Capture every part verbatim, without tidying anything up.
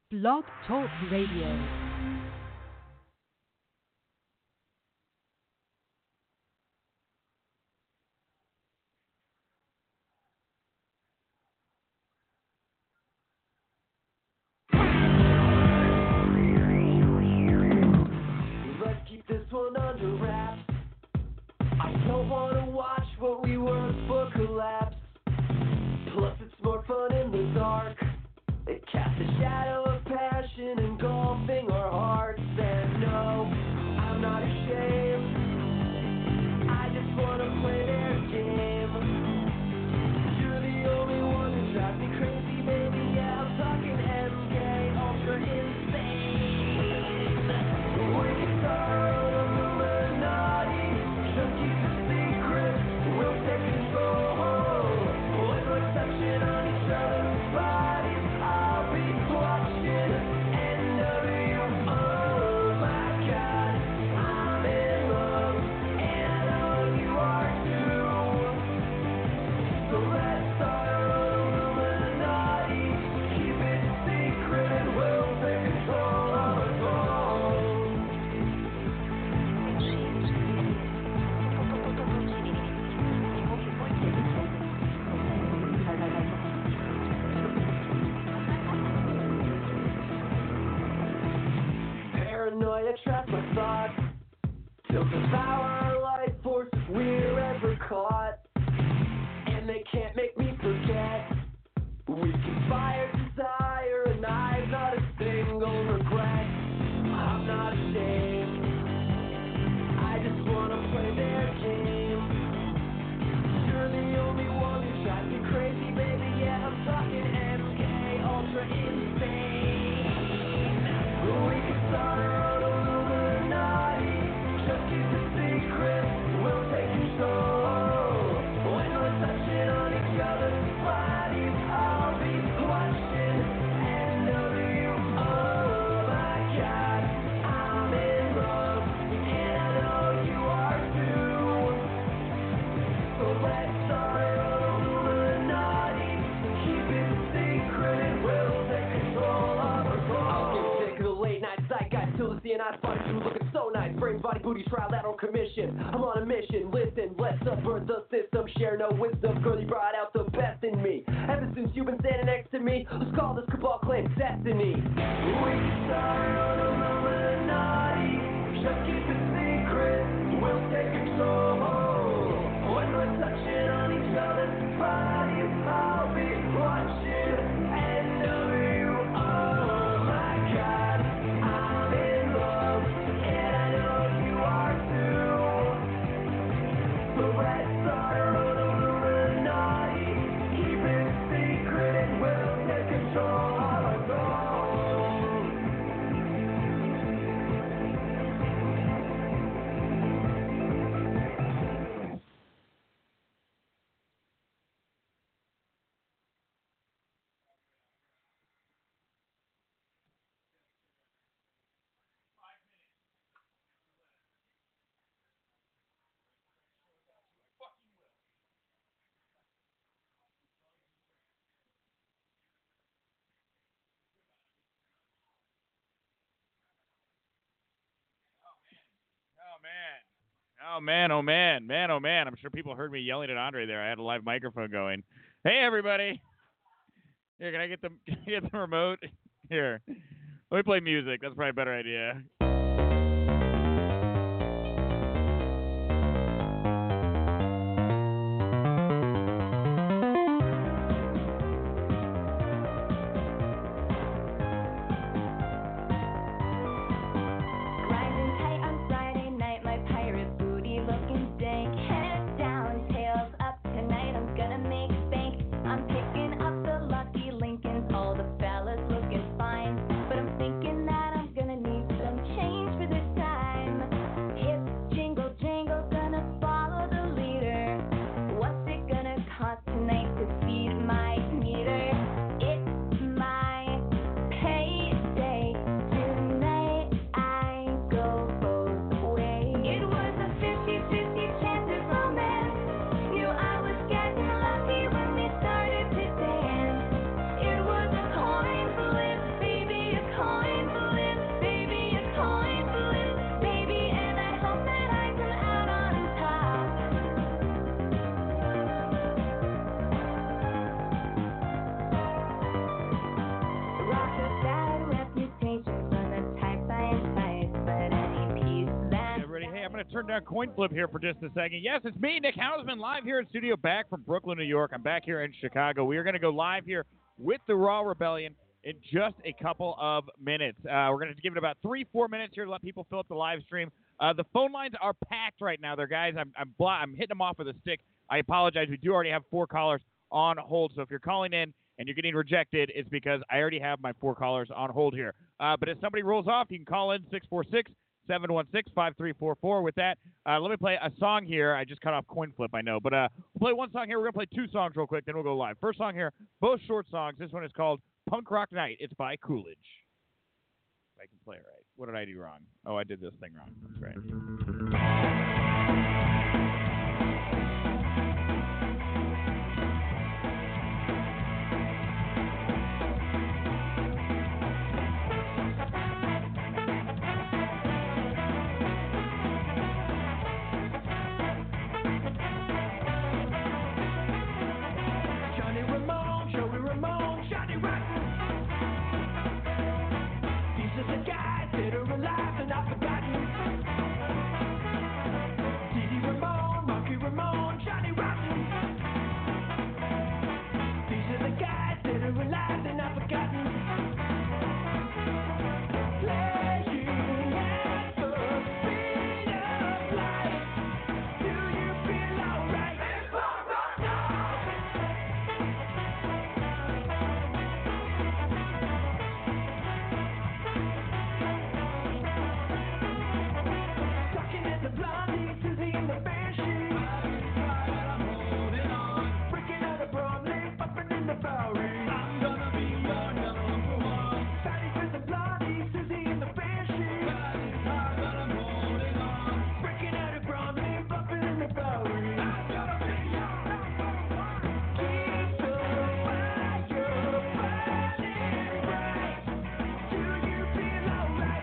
Blog Talk Radio. This one under wraps. I don't wanna watch what we were for collapse. Plus it's more fun in the dark. It casts a shadow of passion engulfing our hearts. And no, I'm not ashamed. I just wanna play their game. You're the only one who drives me crazy, baby. Yeah, I'm talking M K Ultra insane. We can start. Paranoia traps my thoughts. They'll devour our life force if we're ever caught. And they can't make me forget. We conspire desire and I've not a single regret. I'm not ashamed. I just wanna play their game. You're the only one who drives me crazy, baby. Yeah, I'm talking M K Ultra insane. We can start our own Illuminati. Just keep it secret, we'll take control. When we're touching on each other's bodies, I'll be watching and know you. Oh my God, I'm in love, and I know you are too. So let's start our own Illuminati. Keep it secret, we'll take control of our goals. Late night sight guys till the C N I find you looking so nice. Brain, body, booty, trilateral commission. I'm on a mission. Listen, let's subvert the system. Share no wisdom. Girl, you brought out the best in me. Ever since you've been standing next to me, let's call this cabal claim destiny. We can start on Illuminati. Just keep it secret. We'll take control. When we're touching on each other's bodies, I'll be watching and know you. Oh my God. Oh, man, oh, man, man, oh, man. I'm sure people heard me yelling at Andre there. I had a live microphone going. Hey, everybody. Here, can I get the, can I get the remote? Here. Let me play music. That's probably a better idea. All the fellas looking fine, but I'm thinking that I'm gonna need some change. turn down coin flip here for just a second. Yes, it's me, Nick Hausman, live here in studio, back from Brooklyn, New York. I'm back here in Chicago. We are going to go live here with the Raw Rebellion in just a couple of minutes. Uh, we're going to give it about three, four minutes here to let people fill up the live stream. Uh, the phone lines are packed right now, there, guys. I'm I'm, blo- I'm hitting them off with a stick. I apologize. We do already have four callers on hold, so if you're calling in and you're getting rejected, it's because I already have my four callers on hold here. Uh, but if somebody rolls off, you can call in six four six, seven one six, five three four four. With that, uh, let me play a song here. I just cut off coin flip, I know. But uh, we'll play one song here. We're going to play two songs real quick, then we'll go live. First song here, both short songs. This one is called Punk Rock Night. It's by Coolidge. If I can play it right. What did I do wrong? Oh, I did this thing wrong. That's right. Johnny Ramone, Joey Ramone, Johnny Rotten. These are the guys that are alive and not forgotten. Dee Dee Ramone, Marky Ramone, Johnny Rotten. These are the guys that are alive and not forgotten. Playing at the speed of light. Do you feel alright? Talking at the blondie, Susie and the Banshee. Breaking out of Bromley, bumping in the Bowery. I'm gonna be your number one. Fighting with the blondie, Susie and the Banshee. Breaking out of Bromley, bumping in the Bowery. I'm gonna be your number one. Keep the fire burning bright. Do you feel alright?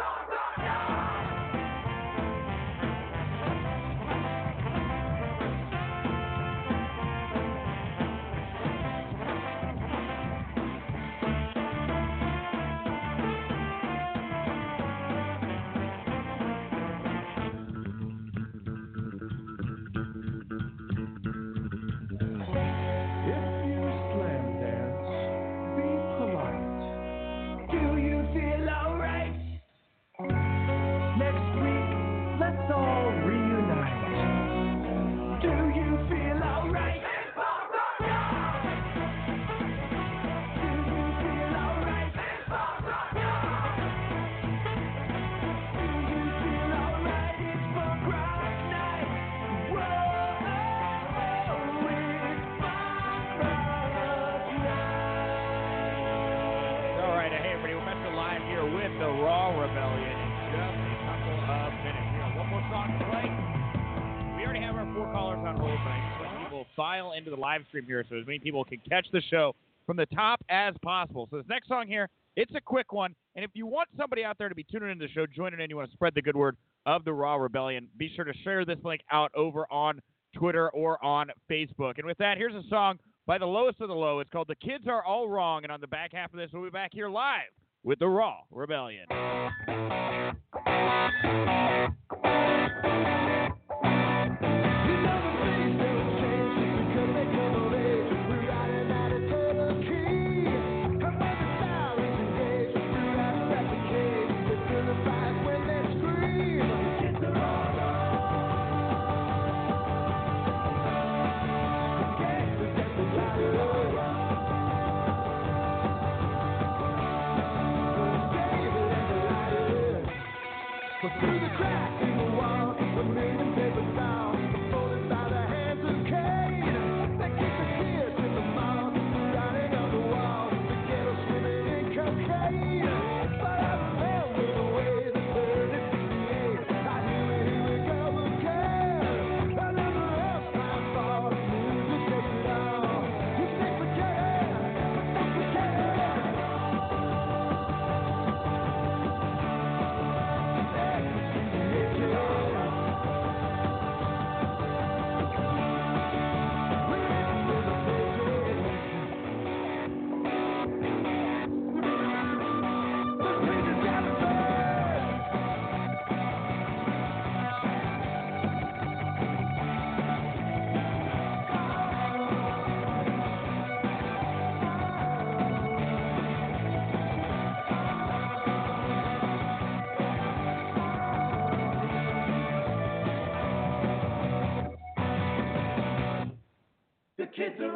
If you slam dance, be polite. Do you feel alright? Next week, let's all reunite. Do you feel alright? Do you feel alright? Do you feel alright? It's punk rock night. Whoa, it's punk rock night. All right, hey everybody, we're back to live here with the Raw Rebellion in just a couple of minutes. We got one more song to play. We already have our four callers on hold, but I just want people to file into the live stream here so as many people can catch the show from the top as possible. So this next song here, it's a quick one, and if you want somebody out there to be tuning into the show, joining in, you want to spread the good word of the Raw Rebellion, be sure to share this link out over on Twitter or on Facebook. And with that, here's a song by the lowest of the low. It's called The Kids Are All Wrong, and on the back half of this, we'll be back here live with the Raw Rebellion. Through the cracks in the wall, the million paper sounds, folded by the hands of Cain. They keep the kids in the mouth, riding on the wall, the ghetto swimming in cocaine. But I remember the way they burned in sixty-eight. I knew it, here we go again. I never else time for the news to take it down. You think we can, but think we can.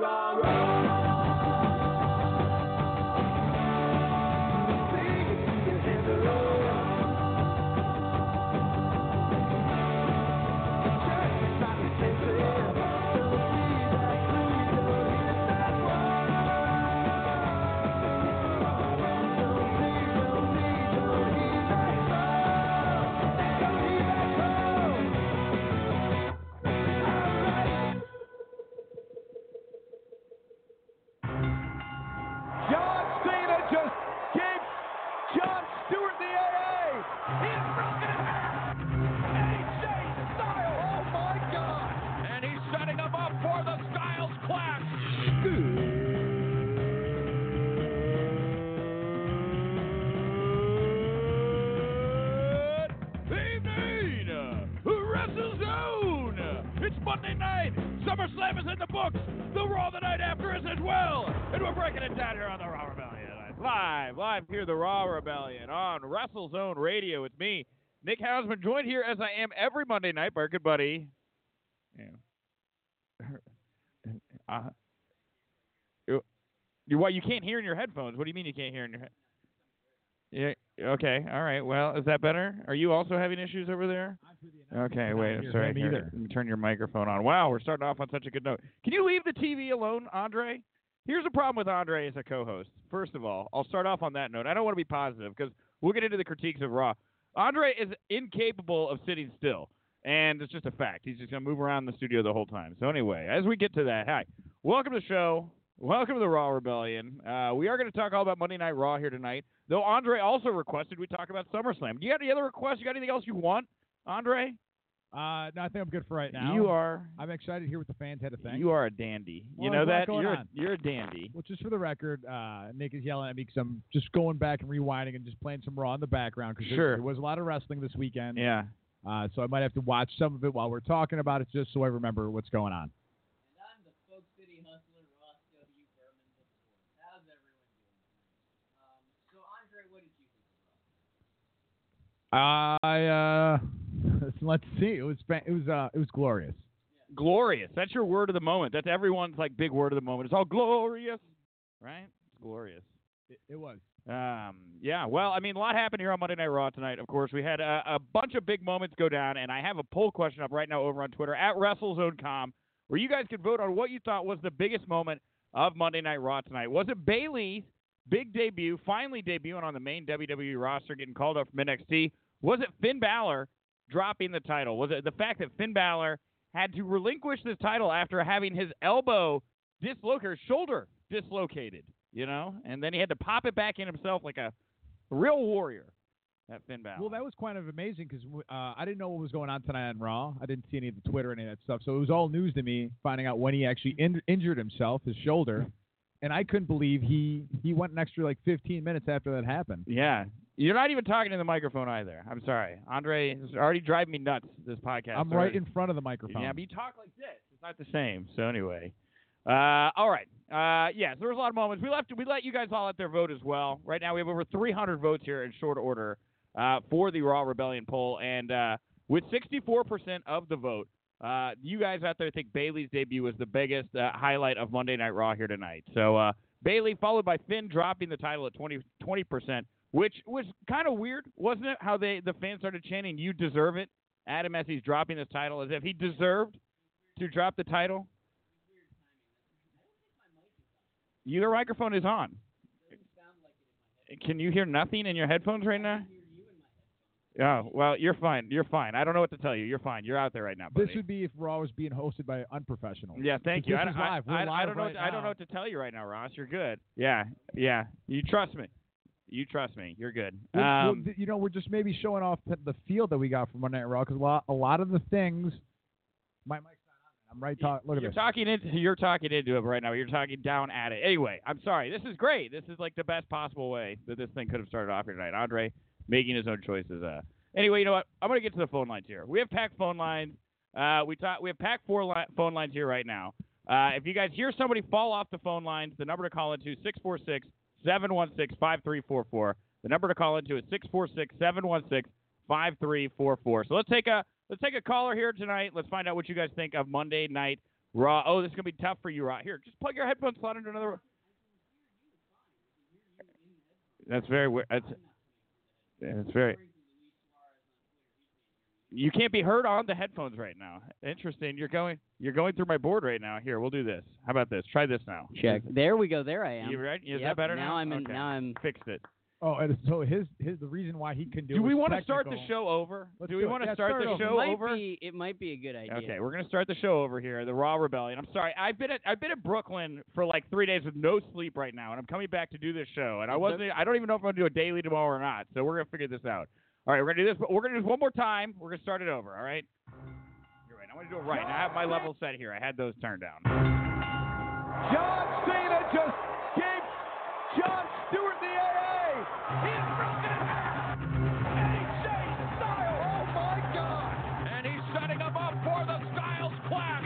wrong road. You hit the road. Just not the same thing. Don't see that blue, don't hit that wall. Don't see, don't see, don't hear that song. Don't hear that song. Alright. John Cena just gave John Stewart the A A. He has broken his back. A J Styles. Oh my God. And he's setting him up for the Styles Clash. Good evening, WrestleZone. It's Monday night. SummerSlam is in the books. The Raw the night after is as well. And we're breaking it down here on the Raw Rebellion. Live, live here, the Raw Rebellion on WrestleZone Radio. It's me, Nick Hausman, joined here as I am every Monday night by our good buddy. Yeah. Uh, you, you, what, you can't hear in your headphones? What do you mean you can't hear in your head? Yeah. Okay. All right. Well, is that better? Are you also having issues over there? Okay. Wait. I'm sorry. Here, let me turn your microphone on. Wow. We're starting off on such a good note. Can you leave the T V alone, Andre? Here's the problem with Andre as a co-host. First of all, I'll start off on that note. I don't want to be positive because we'll get into the critiques of Raw. Andre is incapable of sitting still, and it's just a fact. He's just going to move around the studio the whole time. So anyway, as we get to that, hi. Welcome to the show. Welcome to the Raw Rebellion. Uh, we are going to talk all about Monday Night Raw here tonight, though Andre also requested we talk about SummerSlam. Do you have any other requests? You got anything else you want, Andre? Uh, no, I think I'm good for right now. You are. I'm excited to hear what the fans had to think. You are a dandy. Well, you know there's that? a lot going You're a, on. you're a dandy. Well, just for the record, uh, Nick is yelling at me because I'm just going back and rewinding and just playing some Raw in the background because Sure. there, there was a lot of wrestling this weekend. Yeah. Uh, so I might have to watch some of it while we're talking about it just so I remember what's going on. And I'm the Folk City Hustler, Ross W. Berman the fourth. How's everyone doing tonight? Um, so, Andre, what did you think of Raw? I uh, let's see. It was fa- it was uh, it was glorious. Glorious. That's your word of the moment. That's everyone's like big word of the moment. It's all glorious, right? It's glorious. It, it was. Um, yeah. Well, I mean, a lot happened here on Monday Night Raw tonight. Of course, we had a, a bunch of big moments go down, and I have a poll question up right now over on Twitter at WrestleZone dot com, where you guys could vote on what you thought was the biggest moment of Monday Night Raw tonight. Was it Bayley's big debut, finally debuting on the main W W E roster, getting called up from N X T? Was it Finn Balor dropping the title? Was it the fact that Finn Balor had to relinquish this title after having his elbow dislocated, shoulder dislocated, you know? And then he had to pop it back in himself like a real warrior, that Finn Balor. Well, that was kind of amazing because uh, I didn't know what was going on tonight on Raw. I didn't see any of the Twitter or any of that stuff. So it was all news to me, finding out when he actually in- injured himself, his shoulder. And I couldn't believe he, he went an extra like fifteen minutes after that happened. Yeah. You're not even talking to the microphone either. I'm sorry. Andre is already driving me nuts, this podcast. I'm Sorry. right in front of the microphone. Yeah, but you talk like this. It's not the same. So anyway. Uh, all right. Uh, yeah, so there was a lot of moments. We left. We let you guys all out there vote as well. Right now we have over three hundred votes here in short order uh, for the Raw Rebellion poll. And uh, with sixty-four percent of the vote, uh, you guys out there think Bayley's debut was the biggest uh, highlight of Monday Night Raw here tonight. So uh, Bayley, followed by Finn dropping the title at twenty percent, which was kind of weird, wasn't it? How they the fans started chanting, "You deserve it," Adam, as he's dropping this title, as if he deserved to drop the title. Your microphone is on. Can you hear nothing in your headphones right now? Oh, well, you're fine. You're fine. I don't know what to tell you. You're fine. You're out there right now, buddy. This would be if Raw was being hosted by unprofessionals. Yeah, thank you. This I, is I, live. We're I, live I don't know. right What, I don't now. know what to tell you right now, Ross. You're good. Yeah, yeah. You trust me. You trust me. You're good. Well, well, Um, th- you know, we're just maybe showing off the- the field that we got from Monday Night Raw because a lot, a lot of the things. My mic's not on. I'm right. Talk, look at you're this. talking into you're talking into it right now. You're talking down at it. Anyway, I'm sorry. This is great. This is like the best possible way that this thing could have started off here tonight. Andre making his own choices. Uh, anyway, you know what? I'm gonna get to the phone lines here. We have packed phone lines. Uh, we talk. We have packed four li- phone lines here right now. Uh, if you guys hear somebody fall off the phone lines, the number to call into six four six, seven one six, five three four four. The number to call into is six four six, seven one six, five three four four. So let's take a let's take a caller here tonight. Let's find out what you guys think of Monday Night Raw. Oh, this is gonna be tough for you, Raw. Here, just plug your headphones slot into another. That's very weird. That's that's very. You can't be heard on the headphones right now. Interesting. You're going. You're going through my board right now. Here, we'll do this. How about this? Try this now. Check. There we go. There I am. You right? Is Yep, that better now? now? I'm in. Okay. Now I'm. Fixed it. Oh, and so his his the reason why he couldn't do. Do it we want to start the show over? Let's do we do it. want to Yeah, start, start the over. show it might over? Be, it might be a good idea. Okay, we're gonna start the show over here. The Raw Rebellion. I'm sorry, I've been at I've been at Brooklyn for like three days with no sleep right now, and I'm coming back to do this show. And I wasn't. I don't even know if I'm gonna do a daily tomorrow or not. So we're gonna figure this out. All right, we're gonna do this, but we're gonna do this one more time. We're gonna start it over. All right. You're right. I'm gonna do it right. Now I have my level set here. I had those turned down. John Cena just gave John Stewart the A A. He is broken in half. And he changed style. Oh my God. And he's setting him up for the Styles Clash.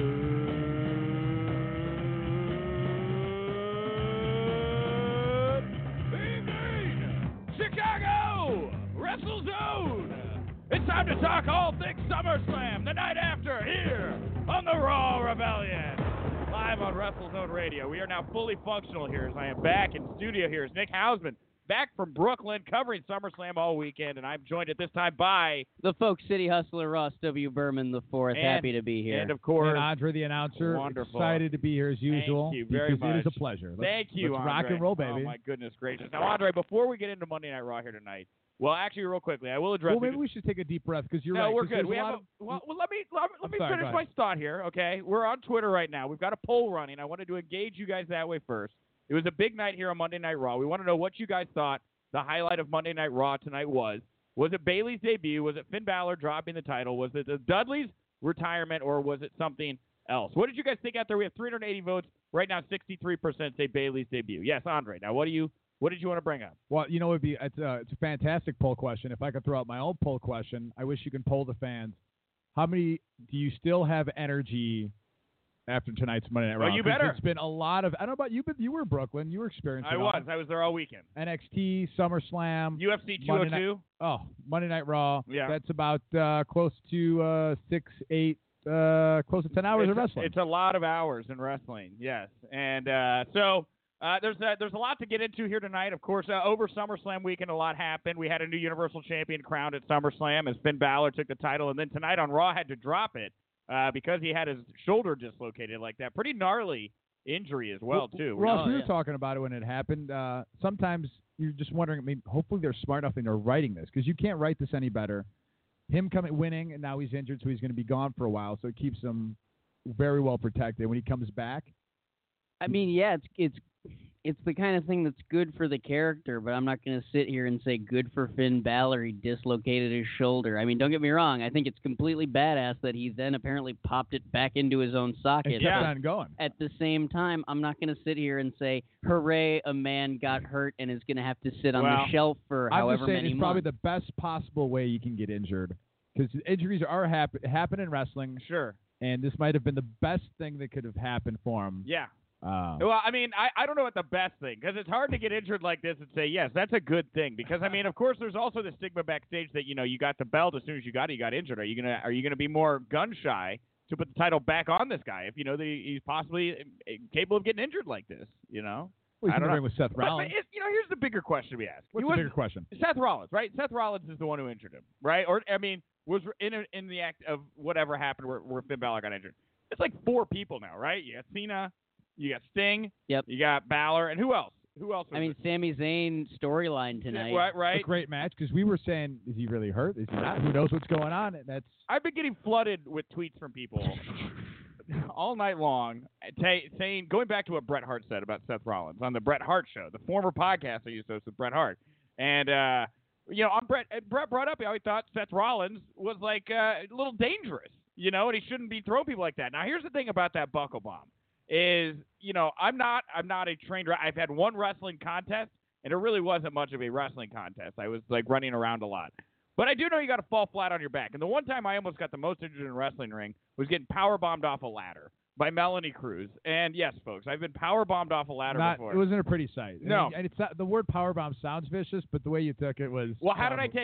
Good evening, Chicago WrestleZone. It's time to talk all things SummerSlam the night after here on the Raw Rebellion. Live on WrestleZone Radio. We are now fully functional here as I am back in studio here. Is Nick Hausman back from Brooklyn covering SummerSlam all weekend, and I'm joined at this time by The Folk City Hustler, Ross W. Berman the fourth. And- Happy to be here. and of course And Andre, the announcer, Wonderful. excited to be here as usual. Thank you very because It is much. a pleasure. Let's, Thank you, let's rock Andre. and roll, baby. Oh my goodness gracious! Now, Andre, before we get into Monday Night Raw here tonight, well, actually, real quickly, I will address. well, maybe we should take a deep breath because you're no, right. we're 'cause good. there's We a have. lot A, of- well, well, let me let, let I'm me sorry, finish go my ahead. thought here. Okay, we're on Twitter right now. We've got a poll running. I wanted to engage you guys that way first. It was a big night here on Monday Night Raw. We want to know what you guys thought the highlight of Monday Night Raw tonight was. Was it Bayley's debut? Was it Finn Balor dropping the title? Was it the Dudley's retirement, or was it something else? What did you guys think out there? We have three hundred eighty votes right now. sixty-three percent say Bayley's debut. Yes, Andre. Now, what do you what did you want to bring up? Well, you know, it'd be it's a, it's a fantastic poll question. If I could throw out my own poll question, I wish you could poll the fans. How many do you still have energy after tonight's Monday Night Raw? Well, you 'Cause better. It's been a lot of. I don't know about you, but you were in Brooklyn. You were experiencing. I it all. was. I was there all weekend. N X T, SummerSlam, U F C two oh Monday two. oh Monday Night Raw. Yeah. That's about uh, close to uh, six, eight, uh, close to ten hours it's, of wrestling. It's a lot of hours in wrestling, yes. And uh, so uh, there's a, there's a lot to get into here tonight. Of course, uh, over SummerSlam weekend, a lot happened. We had a new Universal Champion crowned at SummerSlam as Finn Balor took the title, and then tonight on Raw had to drop it uh, because he had his shoulder dislocated like that. Pretty gnarly injury as well, too. Ross, Oh, we were yeah. talking about it when it happened. Uh, sometimes you're just wondering. I mean, hopefully they're smart enough and they're writing this because you can't write this any better. Him coming winning, and now he's injured, so he's going to be gone for a while. So it keeps him very well protected. When he comes back, I mean, yeah, it's it's it's the kind of thing that's good for the character, but I'm not going to sit here and say good for Finn Balor. He dislocated his shoulder. I mean, don't get me wrong. I think it's completely badass that he then apparently popped it back into his own socket. and kept Yeah. on going. At the same time, I'm not going to sit here and say, hooray, a man got hurt and is going to have to sit on Well, the shelf for I'm however just saying many it's probably months. the best possible way you can get injured because injuries are hap- happen in wrestling, Sure. and this might have been the best thing that could have happened for him. Yeah. Uh, Well, I mean, I, I don't know what the best thing, because it's hard to get injured like this and say, yes, that's a good thing. Because, I mean, of course, there's also the stigma backstage that, you know, you got the belt as soon as you got it, you got injured. Are you going to are you gonna be more gun-shy to put the title back on this guy if you know that he, he's possibly uh, capable of getting injured like this, you know? well, I he's in don't the know. ring with Seth But, but Rollins. it, you know, here's the bigger question we ask. What's He the was- bigger question? Seth Rollins, right? Seth Rollins is the one who injured him, right? Or, I mean, was in a, in the act of whatever happened where, where Finn Balor got injured. It's like four people now, right? You got Cena, you got Sting, Yep. you got Balor, and who else? Who else? Was I mean, it? Sami Zayn storyline tonight. right, A right. great match because we were saying, is he really hurt? Is he not? Who knows what's going on? And that's I've been getting flooded with tweets from people all night long, ta- saying, going back to what Bret Hart said about Seth Rollins on the Bret Hart Show, the former podcast I used to host with Bret Hart, and uh, you know, on Bret, Bret brought up how he thought Seth Rollins was like uh, a little dangerous, you know, and he shouldn't be throwing people like that. Now, here's the thing about that buckle bomb is, you know, I'm not, I'm not a trained. I've had one wrestling contest, and it really wasn't much of a wrestling contest. I was like running around a lot. But I do know you got to fall flat on your back. And the one time I almost got the most injured in a wrestling ring was getting power bombed off a ladder by Melanie Cruz. And yes, folks, I've been power bombed off a ladder not. before. It wasn't a pretty sight. No. and, and it's not, the word power bomb sounds vicious, but the way you took it was. well, how did I probably- take it?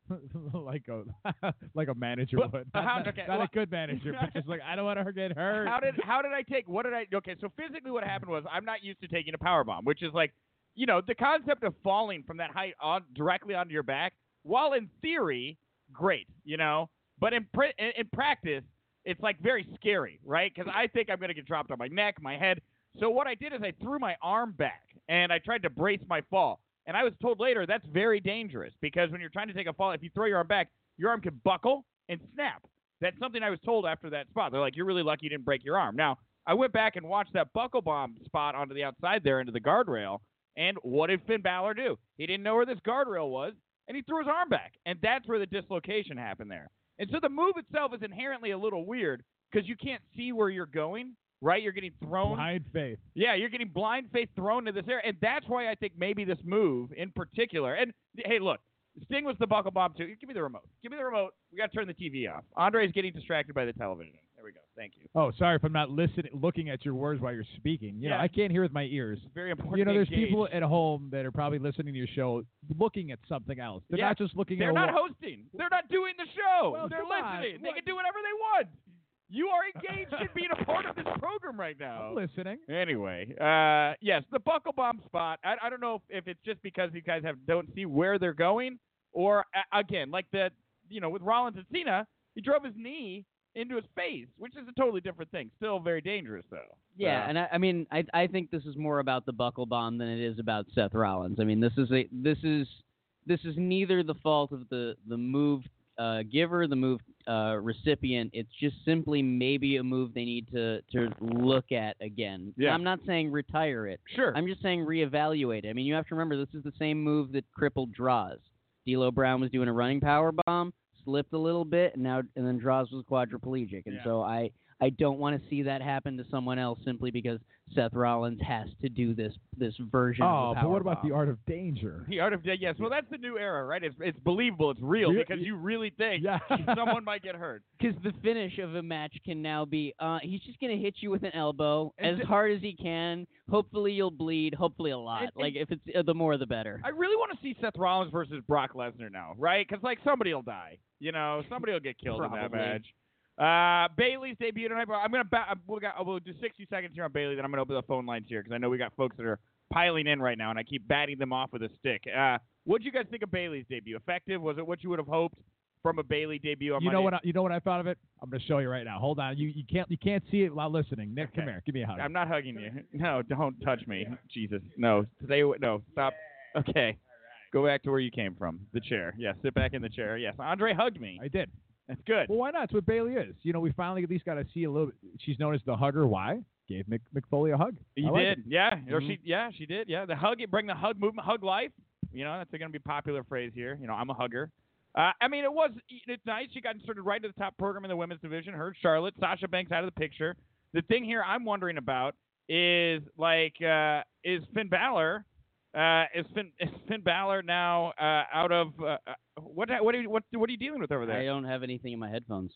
like a like a manager But- would. but Not, how- not- okay, not well- a good manager, but just like I don't want her to get hurt. How did how did I take? What did I? Okay, so physically, what happened was I'm not used to taking a power bomb, which is like, you know, the concept of falling from that height on directly onto your back. While in theory, great, you know, but in pr- in, in practice, it's like very scary, right? Because I think I'm gonna get dropped on my neck, my head. So what I did is I threw my arm back and I tried to brace my fall. And I was told later that's very dangerous because when you're trying to take a fall, if you throw your arm back, your arm can buckle and snap. That's something I was told after that spot. They're like, you're really lucky you didn't break your arm. Now, I went back and watched that buckle bomb spot onto the outside there into the guardrail. And what did Finn Balor do? He didn't know where this guardrail was, and he threw his arm back. And that's where the dislocation happened there. And so the move itself is inherently a little weird because you can't see where you're going, right? You're getting thrown. Blind faith. Yeah, you're getting blind faith thrown into this area. And that's why I think maybe this move in particular. And, hey, look. Sting was the buckle bomb, too. Give me the remote. Give me the remote. We got to turn the T V off. Andre's getting distracted by the television. There we go. Thank you. Oh, sorry if I'm not listening, looking at your words while you're speaking. You know, Yeah. I can't hear with my ears. It's very important You know, to there's engage. people at home that are probably listening to your show looking at something else. They're Yeah. not just looking They're at not a wa- hosting. They're not doing the show. Well, They're come on. listening. They What? can do whatever they want. You are engaged in being a part of this program right now. I'm listening. Anyway, uh, yes, the buckle bomb spot. I, I don't know if, if it's just because these guys have don't see where they're going, or uh, again, like the you know with Rollins and Cena, he drove his knee into his face, which is a totally different thing. Still very dangerous though. Yeah, So- and I, I mean, I I think this is more about the buckle bomb than it is about Seth Rollins. I mean, this is a this is this is neither the fault of the the move uh, giver, the move uh, recipient. It's just simply maybe a move they need to to look at again. Yeah. I'm not saying retire it. Sure. I'm just saying reevaluate it. I mean, you have to remember this is the same move that crippled Draws. D'Lo Brown was doing a running power bomb, slipped a little bit, and now and then Draws was quadriplegic. And Yeah. so I I don't want to see that happen to someone else simply because Seth Rollins has to do this this version Oh, of a but what power about bomb. the art of danger? The art of yes. Well, that's the new era, right? It's it's believable. It's real Yeah, because yeah. you really think Yeah. someone might get hurt. Because the finish of a match can now be, uh, he's just going to hit you with an elbow And as th- hard as he can. Hopefully you'll bleed. Hopefully a lot. And- and- like, if it's uh, the more the better. I really want to see Seth Rollins versus Brock Lesnar now, right? Because like somebody will die, you know, somebody will get killed in that Probably. match. Uh, Bailey's debut tonight. but I'm gonna ba- we'll, got, we'll do sixty seconds here on Bailey, then I'm gonna open the phone lines here because I know we got folks that are piling in right now, and I keep batting them off with a stick. Uh, what did you guys think of Bailey's debut? Effective? Was it what you would have hoped from a Bailey debut on You know Monday? what? I, you know what I thought of it? I'm going to show you right now. Hold on. You you can't you can't see it while listening. Nick, come Okay. here. Give me a hug. I'm not hugging you. No, don't touch me. Jesus, no. Today, no. Stop. Okay. Go back to where you came from. The chair. Yes. Sit back in the chair. Yes. Andre hugged me. I did. That's good. Well, why not? It's what Bailey is. You know, we finally at least got to see a little. She's known as the hugger. Why? Gave Mick McFoley a hug. You I like did, it. yeah. Or Mhm. she, yeah, she did, yeah. The hug, bring the hug movement, hug life. You know, that's going to be a popular phrase here. You know, I'm a hugger. Uh, I mean, it was, it's nice. She got inserted right into the top program in the women's division. Her, Charlotte, Sasha Banks out of the picture. The thing here I'm wondering about is like, uh, is Finn Balor, uh, is Finn, is Finn Balor now uh, out of uh, uh, what? What are you, what? What are you dealing with over there? I don't have anything in my headphones.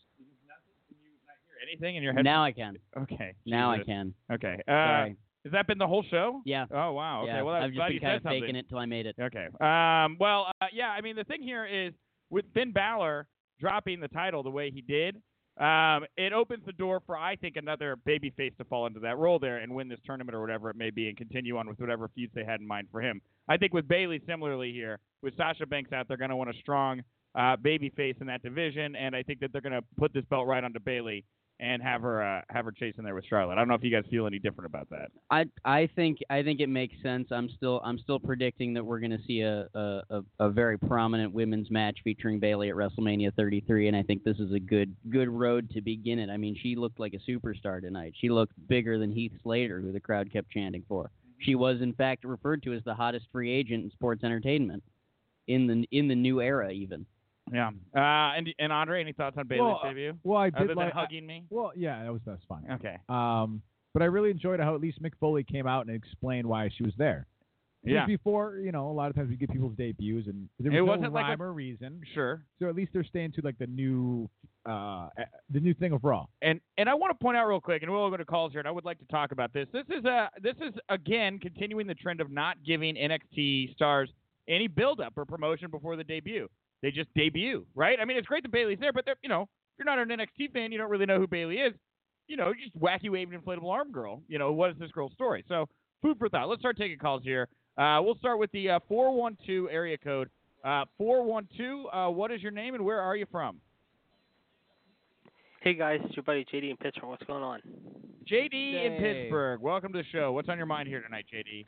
Hear anything in your head? Now I can. Okay. Now I Jesus. can. Okay. Uh, Sorry. has that been the whole show? Yeah. Oh wow. Okay. yeah. Well, I'm I've just glad been you kind said of something. faking it till I made it. Okay. Um, well, uh, yeah, I mean, the thing here is with Finn Balor dropping the title the way he did, um, it opens the door for, I think, another babyface to fall into that role there and win this tournament or whatever it may be and continue on with whatever feuds they had in mind for him. I think with Bailey, similarly here, with Sasha Banks out, they're going to want a strong uh, babyface in that division, and I think that they're going to put this belt right onto Bailey and have her uh, have her chasing there with Charlotte. I don't know if you guys feel any different about that. I I think I think it makes sense. I'm still I'm still predicting that we're going to see a, a, a, a very prominent women's match featuring Bailey at WrestleMania thirty-three, and I think this is a good good road to begin it. I mean, she looked like a superstar tonight. She looked bigger than Heath Slater, who the crowd kept chanting for. She was in fact referred to as the hottest free agent in sports entertainment in the in the new era even. Yeah. Uh, and and Andre, any thoughts on Bailey's Well, uh, debut? Well, I Other did than like. I- hugging me? well, yeah, that was that's fine. Okay. Um, but I really enjoyed how at least Mick Foley came out and explained why she was there. Because Yeah. Before, you know, a lot of times we get people's debuts and there was It no wasn't like rhyme a- or reason. Sure. So at least they're staying to like the new, uh, the new thing of Raw. And and I want to point out real quick, and we'll go to calls here, and I would like to talk about this. This is a this is again continuing the trend of not giving N X T stars any build-up or promotion before the debut. they just debut, right? I mean, it's great that Bayley's there, but they're, you know, if you're not an N X T fan, you don't really know who Bayley is. You know, just wacky waving inflatable arm girl. You know, what is this girl's story? So, food for thought. Let's start taking calls here. Uh, we'll start with the uh, four one two area code. Uh, four one two, uh, what is your name and where are you from? Hey guys, it's your buddy J D in Pittsburgh. What's going on? J D Hey. in Pittsburgh. Welcome to the show. What's on your mind here tonight, J D?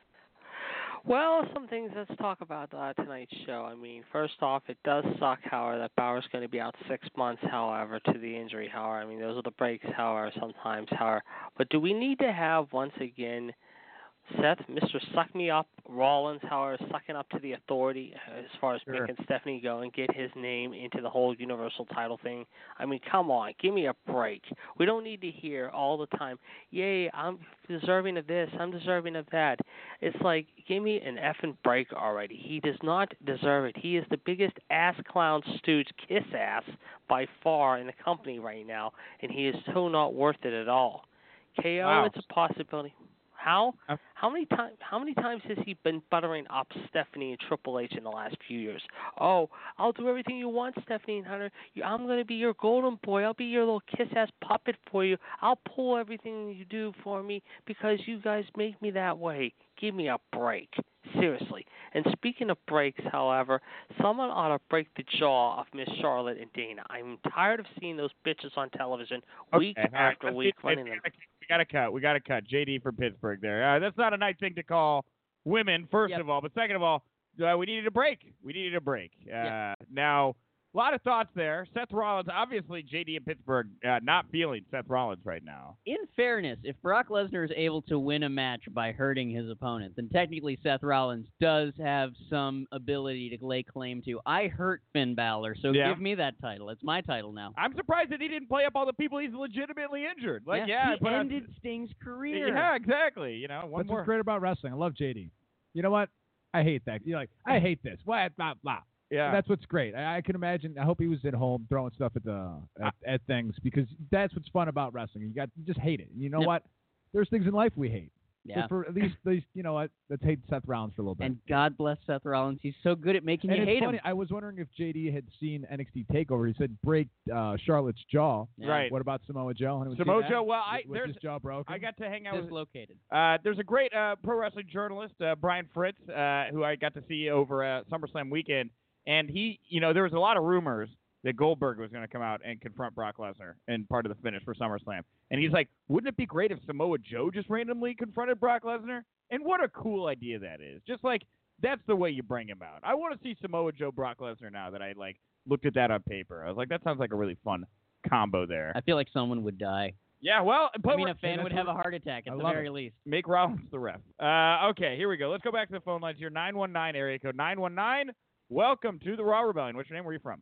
Well, some things let's talk about uh, tonight's show. I mean, first off, it does suck, however, that Bauer's going to be out six months, however, to the injury, however. I mean, those are the breaks, however, sometimes, however. But do we need to have, once again, Seth, Mister Suck Me Up, Rollins, however, sucking up to the authority as far as Sure. making Stephanie go and get his name into the whole Universal title thing? I mean, come on, give me a break. We don't need to hear all the time, yay, I'm deserving of this, I'm deserving of that. It's like, give me an effing break already. He does not deserve it. He is the biggest ass clown stooge kiss ass by far in the company right now, and he is so not worth it at all. K O, Wow. it's a possibility. How? I'm- How many times? How many times has he been buttering up Stephanie and Triple H in the last few years? Oh, I'll do everything you want, Stephanie and Hunter. You, I'm going to be your golden boy. I'll be your little kiss-ass puppet for you. I'll pull everything you do for me because you guys make me that way. Give me a break. Seriously. And speaking of breaks, however, someone ought to break the jaw of Miss Charlotte and Dana. I'm tired of seeing those bitches on television week Okay, all right, after let's week get- running them. We got to cut. We got to cut. J D from Pittsburgh there. Uh, that's not a nice thing to call women, first Yep. of all. But second of all, uh, we needed a break. We needed a break. Uh, Yep. Now, a lot of thoughts there. Seth Rollins, obviously J D in Pittsburgh, uh, not feeling Seth Rollins right now. In fairness, if Brock Lesnar is able to win a match by hurting his opponent, then technically Seth Rollins does have some ability to lay claim to, I hurt Finn Balor, so Yeah. give me that title. It's my title now. I'm surprised that he didn't play up all the people he's legitimately injured. Like, yeah, he but I- ended Sting's career. yeah, exactly. You know, one That's more. what's great about wrestling. I love J D. You know what? I hate that. You're like, I hate this. What? Blah, blah. Yeah. That's what's great. I, I can imagine. I hope he was at home throwing stuff at the at, at things because that's what's fun about wrestling. You got you just hate it. You know Yep. what? There's things in life we hate. Yeah. But for at least, at least you know what? Let's hate Seth Rollins for a little bit. And God bless Seth Rollins. He's so good at making And you it's hate funny. him. I was wondering if J D had seen N X T Takeover. He said break uh, Charlotte's jaw. Yeah. Right. What about Samoa Joe? Anyone see Samoa that? Joe, well, I- Was- was there's- his jaw broken? I got to hang out with Dislocated. Uh, there's a great uh, pro wrestling journalist, uh, Brian Fritz, uh, who I got to see over uh, SummerSlam weekend, and he, you know, there was a lot of rumors that Goldberg was going to come out and confront Brock Lesnar in part of the finish for SummerSlam, and he's like, wouldn't it be great if Samoa Joe just randomly confronted Brock Lesnar? And what a cool idea that is! Just like that's the way you bring him out. I want to see Samoa Joe Brock Lesnar now that I like looked at that on paper. I was like, that sounds like a really fun combo there. I feel like someone would die. Yeah, well, but I mean, we're- a fan that's would what- have a heart attack at I the love very it. least. Make Rollins the ref. Uh, okay, here we go. Let's go back to the phone lines here. nine one nine area code nine one nine. Welcome to the Raw Rebellion. What's your name? Where are you from?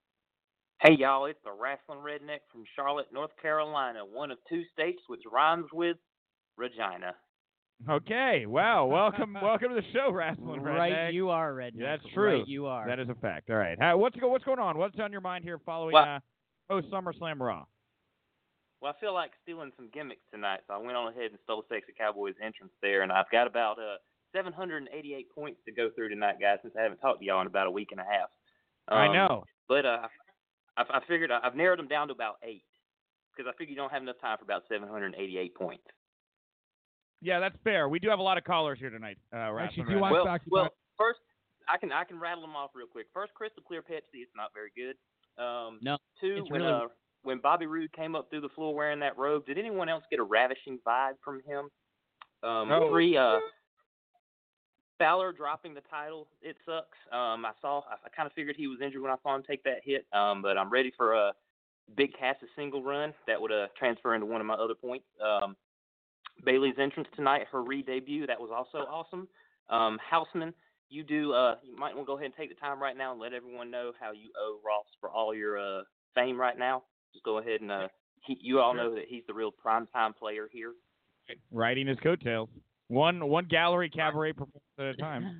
Hey, y'all, it's the Wrestling Redneck from Charlotte, North Carolina, one of two states which rhymes with Regina. Okay, wow. Welcome welcome to the show, Wrestling Right, Redneck. you are, Redneck. Yeah, that's true. Right, you are. That is a fact. All right. How, what's, go, what's going on? What's on your mind here following Well- uh, post SummerSlam Raw? Well, I feel like stealing some gimmicks tonight, so I went on ahead and stole Sexy Cowboy's entrance there, and I've got about uh, seven hundred eighty-eight points to go through tonight, guys, since I haven't talked to y'all in about a week and a half. I Um, know. But uh, I, I figured I- I've narrowed them down to about eight, because I figured you don't have enough time for about seven hundred eighty-eight points. Yeah, that's fair. We do have a lot of callers here tonight. Uh, Wrestling Actually, do you Redneck. want Well, Stocky well, Boy? first, I can I can rattle them off real quick. First, Crystal Clear Pepsi. It's not very good. Um, No, Two, it's when really- uh, when Bobby Roode came up through the floor wearing that robe, did anyone else get a ravishing vibe from him? Um, Oh. Three, uh, Fowler dropping the title. It sucks. Um, I saw. I, I kind of figured he was injured when I saw him take that hit. Um, but I'm ready for a Big Cass's single run that would uh transfer into one of my other points. Um, Bailey's entrance tonight, her re-debut, that was also awesome. Um, Houseman, you do. Uh, you might want to go ahead and take the time right now and let everyone know how you owe Ross for all your uh fame right now. Just go ahead and uh, he, you all know that he's the real primetime player here. Riding his coattails. One one gallery cabaret performance at a time.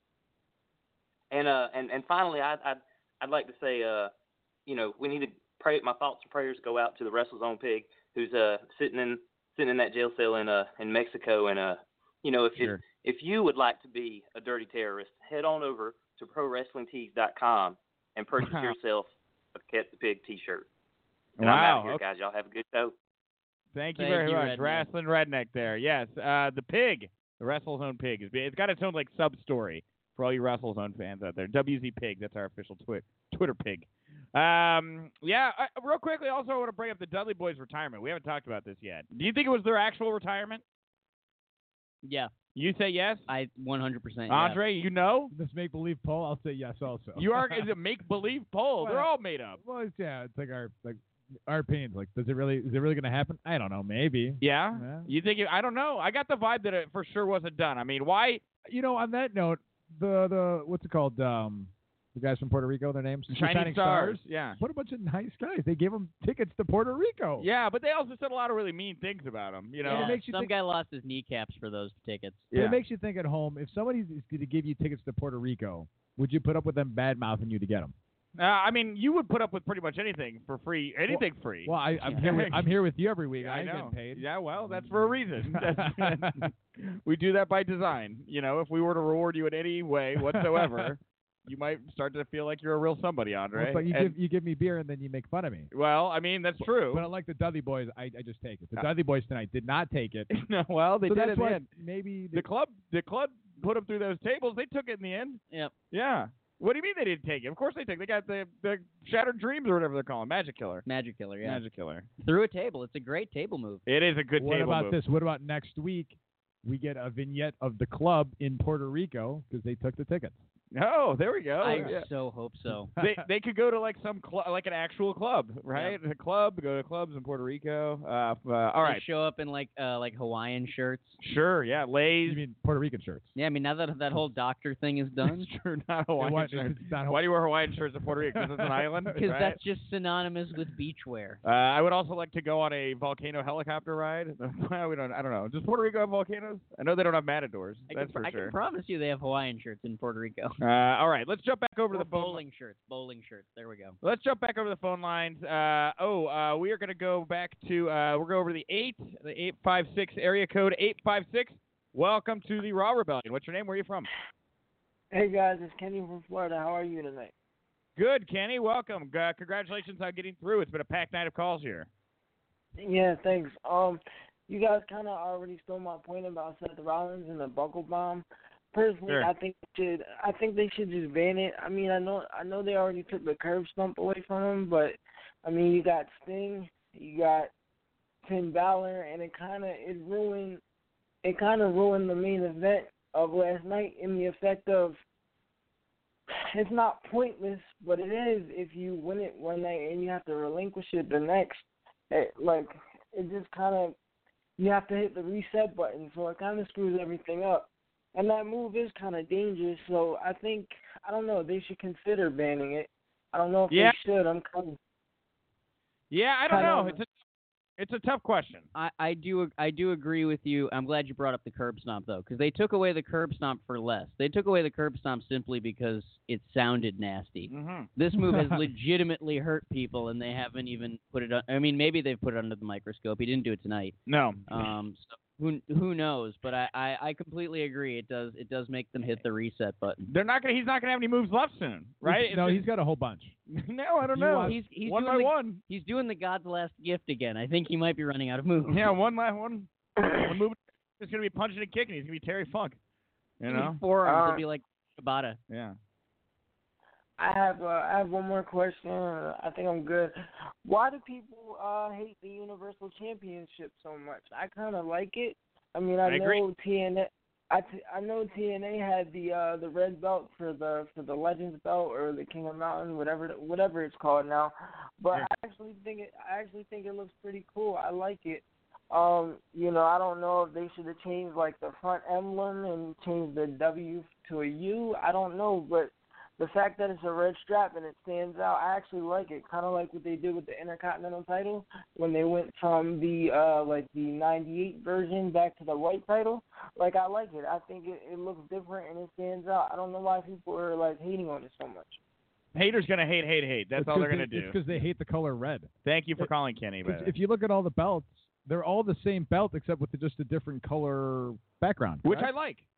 And uh, and and finally, I'd I'd, I'd like to say, uh, you know, we need to pray. My thoughts and prayers go out to the WrestleZone Pig, who's uh sitting in sitting in that jail cell in uh in Mexico. And uh, you know, if Sure. if, if you would like to be a dirty terrorist, head on over to pro wrestling tees dot com and purchase Wow. yourself a Cat the Pig T-shirt. And I'm out Wow. of here, okay. guys. Y'all have a good show. Thank you Thank very you, much, Redneck. Wrestling Redneck. There, yes. Uh, the pig, the WrestleZone pig, is it's got its own like sub story for all you WrestleZone fans out there. W Z Pig, that's our official twi- Twitter pig. Um, yeah. Uh, real quickly, also I want to bring up the Dudley Boys retirement. We haven't talked about this yet. Do you think it was their actual retirement? Yeah, You say yes, I one hundred percent. Andre. You know, This make believe poll, I'll say yes also. you are. It's a make believe poll. They're Well, all made up. Well, it's, yeah, it's like our like our opinions. Like, does it really is it really going to happen? I don't know. Maybe. Yeah. Yeah. You think? It, I don't know. I got the vibe that it for sure wasn't done. I mean, why? You know, on that note, the the what's it called? Um, the guys from Puerto Rico, their names? The Shining, stars. Yeah. What a bunch of nice guys. They gave them tickets to Puerto Rico. Yeah, but they also said a lot of really mean things about him. You know. Yeah, Yeah, it makes you some think- guy lost his kneecaps for those tickets. But Yeah. it makes you think at home, if somebody's going to give you tickets to Puerto Rico, would you put up with them bad mouthing you to get them? Uh, I mean, you would put up with pretty much anything for free. Anything free. Well, I, I'm here. With, I'm here with you every week. I ain't know. getting paid. Yeah, well, that's for a reason. That's- we do that by design. You know, if we were to reward you in any way whatsoever, you might start to feel like you're a real somebody, Andre. Well, but you And- give you give me beer and then you make fun of me. well, I mean, that's true. But unlike the Dudley Boys, I, I just take it. The Uh, Dudley Boys tonight did not take it. no, well, they so did that's in the why end. maybe The club, the club put them through those tables. They took it in the end. Yep. Yeah. What do you mean they didn't take it? Of course they took it. They got the, the Shattered Dreams or whatever they're calling Magic Killer. Magic Killer, yeah. Magic Killer. Through a table. It's a great table move. It is a good what table about move. this? What about next week? We get a vignette of the club in Puerto Rico because they took the tickets. Oh, there we go. I Yeah. so hope so. they they could go to like some club, like an actual club, right? A club, go to clubs in Puerto Rico. Uh, f- uh, all They right, show up in like uh, like Hawaiian shirts. sure, yeah, Lay's. You mean Puerto Rican shirts? Yeah, I mean now that that whole doctor thing is done, Sure, not Hawaiian Why- shirts. it's not Why do you wear Hawaiian shirts in Puerto Rico? Because it's an island. because right? that's just synonymous with beachwear. Uh, I would also like to go on a volcano helicopter ride. Well, we don't. I don't know. Does Puerto Rico have volcanoes? I know they don't have matadors. I, That's can, for I sure. can promise you they have Hawaiian shirts in Puerto Rico. Uh, all right, let's jump back over to Or the phone. bowling shirts. Bowling shirts. There we go. Let's jump back over the phone lines. Uh, oh, uh, we are going to go back to uh, we're going over to the eight, the eight five six area code eight five six. Welcome to the Raw Rebellion. What's your name? Where are you from? Hey guys, it's Kenny from Florida. How are you tonight? Good, Kenny. Welcome. Uh, congratulations on getting through. It's been a packed night of calls here. Yeah, thanks. Um, you guys kind of already stole my point about Seth Rollins and the buckle bomb. Personally, Sure. I think they should. I think they should just ban it. I mean, I know, I know they already took the curb stomp away from him, but I mean, you got Sting, you got Finn Balor, and it kind of it ruined. It kind of ruined the main event of last night in the effect of. It's not pointless, but it is if you win it one night and you have to relinquish it the next. It, like, it just kind of, you have to hit the reset button, so it kind of screws everything up. And that move is kind of dangerous, so I think, I don't know, they should consider banning it. I don't know if Yeah. they should. I'm kind of, Yeah, I don't Kinda- know. It's a it's a tough question. I, I do I do agree with you. I'm glad you brought up the curb stomp though, because they took away the curb stomp for less. They took away the curb stomp simply because it sounded nasty. Mm-hmm. This move has legitimately hurt people, and they haven't even put it on. I mean, maybe they've put it under the microscope. He didn't do it tonight. No. Um, so who who knows? But I, I, I completely agree. It does it does make them hit the reset button. They're not gonna. He's not gonna have any moves left soon, right? No, It's he's got a whole bunch. just- no, I don't You know. want- He's he's one doing by the, one. He's doing the God's last gift again. I think he might be running out of moves. Yeah, one last one. One move. It's gonna be punching and kicking. He's gonna be Terry Funk. You know. Forearms Uh, will be like Shibata. Yeah. I have uh, I have one more question. I think I'm good. Why do people uh, hate the Universal Championship so much? I kind of like it. I mean, I, I agree. know T N A. I, t- I know T N A had the uh, the red belt for the for the Legends belt or the King of Mountain, whatever whatever it's called now. But Sure. I actually think it I actually think it looks pretty cool. I like it. Um, you know, I don't know if they should have changed like the front emblem and changed the W to a U. I don't know, but the fact that it's a red strap and it stands out, I actually like it. Kind of like what they did with the Intercontinental title when they went from the uh, like the ninety-eight version back to the white title. Like, I like it. I think it, it looks different and it stands out. I don't know why people are like hating on it so much. Haters gonna hate, hate, hate. That's It's all 'cause they're gonna they, do. It's because they hate the color red. Thank you for calling, Kenny. If, But if you look at all the belts, they're all the same belt except with just a different color background. which I correct? like.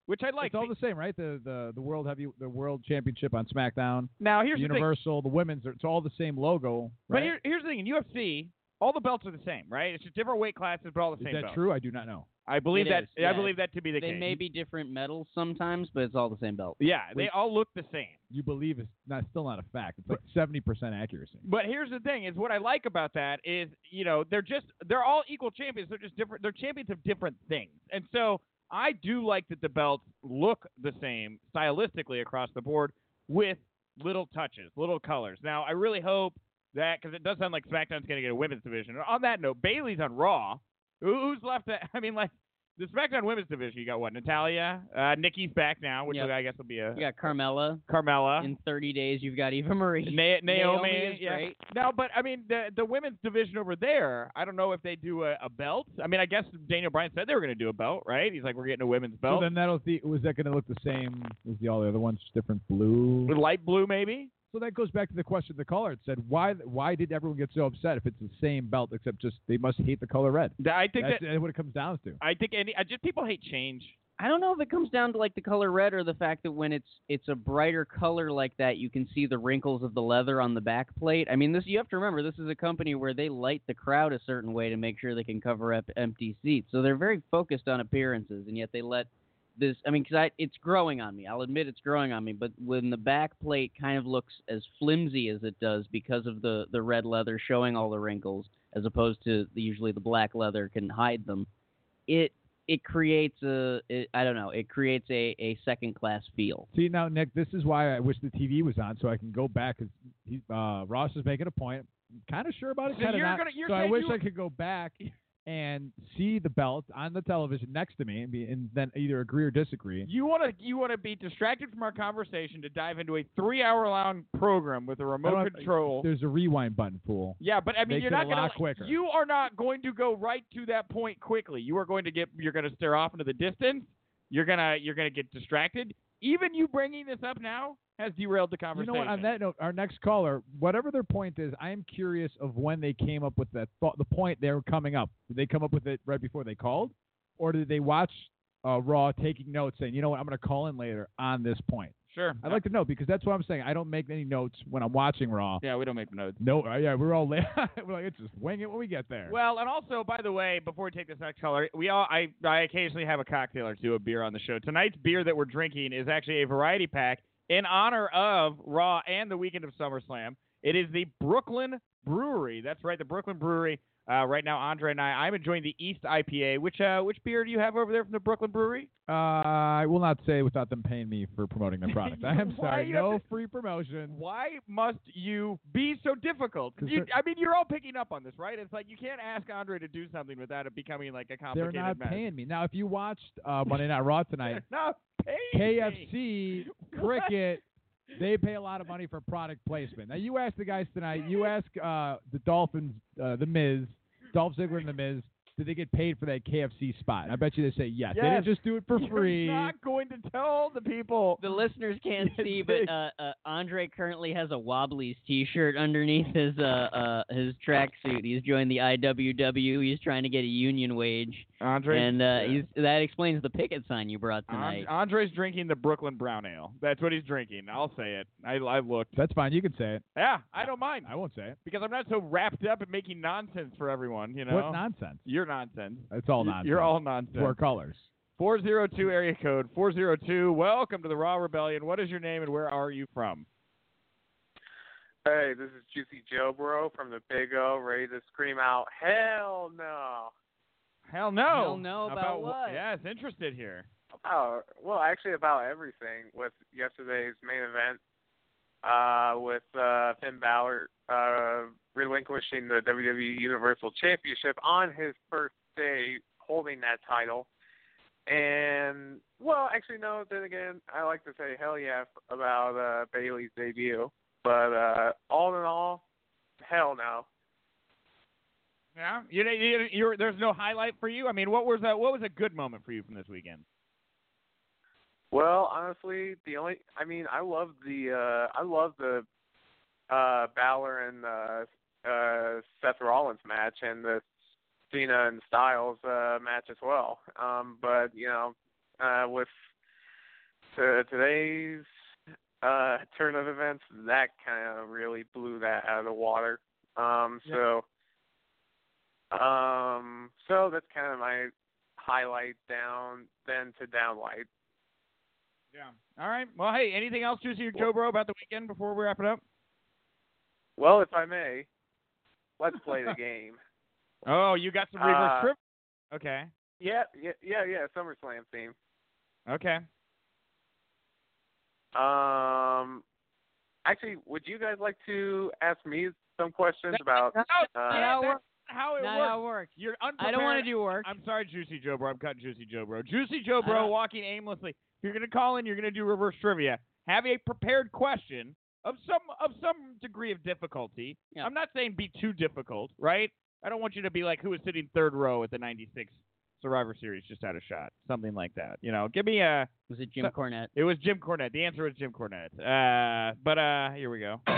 which I like. It's all the same, right? The the the world heavy the world championship on SmackDown. Now here's the the thing. Universal, the women's. It's all the same logo. But Right? here, here's the thing: in U F C, all the belts are the same, right? It's just different weight classes, but all the Is same that belts. true? I do not know. I believe It that. is, I yeah. believe that to be the They case. may be different metals sometimes, but it's all the same belt. Yeah, they Wait. all look the same. You believe it's not still not a fact. It's like seventy percent accuracy. But here's the thing: is what I like about that is, you know, they're just they're all equal champions. They're just different. They're champions of different things, and so I do like that the belts look the same stylistically across the board with little touches, little colors. Now, I really hope that because it does sound like SmackDown's going to get a women's division. On that note, Bayley's on Raw. Who- Who's left? At, I mean, like. The SmackDown Women's Division, you got what? Natalia, uh, Nikki's back now, which Yep. I guess will be a You got Carmella. Carmella, In thirty days, you've got Eva Marie. Na- Naomi. is yeah. great. No, but I mean the the women's division over there. I don't know if they do a, a belt. I mean, I guess Daniel Bryan said they were going to do a belt, right? He's like, we're getting a women's So belt, then that'll the was that going to look the same as the all the other ones, just different blue? light blue maybe. So that goes back to the question the caller had said. Why why did everyone get so upset if it's the same belt except just they must hate the color red? I think That's that what it comes down to. I think any I just people hate change. I don't know if it comes down to like the color red or the fact that when it's it's a brighter color like that, you can see the wrinkles of the leather on the back plate. I mean, this you have to remember this is a company where they light the crowd a certain way to make sure they can cover up empty seats. So they're very focused on appearances, and yet they let this. I mean, because it's growing on me. I'll admit it's growing on me. But when the back plate kind of looks as flimsy as it does because of the the red leather showing all the wrinkles, as opposed to the, usually the black leather can hide them, it. It creates a, it, I don't know, it creates a, a second-class feel. See, now, Nick, this is why I wish the T V was on so I can go back. Cause he, uh, Ross is making a point. Kind of sure about it, So kind of you're not. gonna- you're so I saying wish you- I could go back and see the belt on the television next to me and, be, and then either agree or disagree. You want to you want to be distracted from our conversation to dive into a three-hour long program with a I remote don't- control. There's a rewind button, fool. Yeah, but I mean, Makes you're it not a going lot quicker. You are not going to go right to that point quickly. You are going to get. You're going to stare off into the distance. You're gonna. You're gonna get distracted. Even you bringing this up now has derailed the You conversation. know what? On that note, our next caller, whatever their point is, I am curious of when they came up with that thought. The point they were coming up. Did they come up with it right before they called, or did they watch uh, Raw, taking notes, saying, "You know what? I'm going to call in later on this point." Sure. I'd like to know because that's what I'm saying. I don't make any notes when I'm watching Raw. Yeah, we don't make notes. No, uh, yeah, we're all we're like, it's just wing it when we get there. Well, and also, by the way, before we take this next caller, we all I I occasionally have a cocktail or two of beer on the show. Tonight's beer that we're drinking is actually a variety pack in honor of Raw and the weekend of SummerSlam. It is the Brooklyn Brewery. That's right, the Brooklyn Brewery. Uh, right now, Andre and I, I'm enjoying the East I P A. Which uh, which beer do you have over there from the Brooklyn Brewery? uh, I will not say without them paying me for promoting their product. I am Why sorry, you have no to- free promotion. Why must you be so difficult? 'Cause You, they're- I mean, you're all picking up on this, right? It's like you can't ask Andre to do something without it becoming like a They're complicated not mess. paying me. Now, if you watched uh, Monday Night Raw tonight, They're not paying K F me. C, What? Cricket, they pay a lot of money for product placement. Now, you ask the guys tonight, you ask uh, the Dolphins, uh, the Miz, Dolph Ziggler and the Miz, did they get paid for that K F C spot? I bet you they say yes. They Yes. didn't just do it for You're free. not going to tell the people. The listeners can't Yes, see, they- but uh, uh, Andre currently has a Wobblies T-shirt underneath his uh, uh, his tracksuit. He's joined the I W W. He's trying to get a union wage, Andre, and uh, he's, that explains the picket sign you brought tonight. Andre's drinking the Brooklyn Brown Ale. That's what he's drinking. I'll say it. I, I looked. That's fine. You can say it. Yeah, I don't mind I won't say it. because I'm not so wrapped up in making nonsense for everyone. You know, What nonsense? You're nonsense. It's all You- nonsense. You're all nonsense. Four colors. four zero two area code four zero two. Welcome to the Raw Rebellion. What is your name and where are you from? Hey, this is Juicy Joe Bro from the Big O, ready to scream out, hell no. Hell no. Hell no about wh- what? Yes, interested here. About, well, actually about everything with yesterday's main event, uh, with uh, Finn Balor uh, relinquishing the W W E Universal Championship on his first day holding that title. And, well, actually, no, then again, I like to say hell yeah about uh, Bayley's debut. But uh, all in all, hell no. Yeah, you know, you, you're, there's no highlight for you. I mean, what was a, what was a good moment for you from this weekend? Well, honestly, the only I mean, I love the uh, I love the uh, Balor and uh, uh, Seth Rollins match and the Cena and Styles uh, match as well. Um, but you know, uh, with to today's uh, turn of events, that kind of really blew that out of the water. Um, Yeah. So, um, so that's kind of my highlight down, then to downlight. Yeah. All right. Well, hey, anything else, Juicy or Joe Bro, about the weekend before we wrap it up? Well, if I may, let's play the game. Oh, you got some reverse Uh, trip? Okay. Yeah, yeah, yeah, yeah. SummerSlam theme. Okay. Um, actually, would you guys like to ask me some questions about? No, Uh, yeah, how it that's works. how it Not works. how it works. You're I unprepared. don't want to do work. I'm sorry, Juicy Joe Bro. I'm cutting Juicy Joe Bro. Juicy Joe I Bro don't- walking aimlessly. If you're going to call in, you're going to do reverse trivia. Have a prepared question of some of some degree of difficulty. Yeah. I'm not saying be too difficult, right? I don't want you to be like who was sitting third row at the ninety-six Survivor Series just had a shot. Something like that. You know, give me a... Was it Jim So- Cornette? It was Jim Cornette. The answer was Jim Cornette. Uh, but uh, here we go.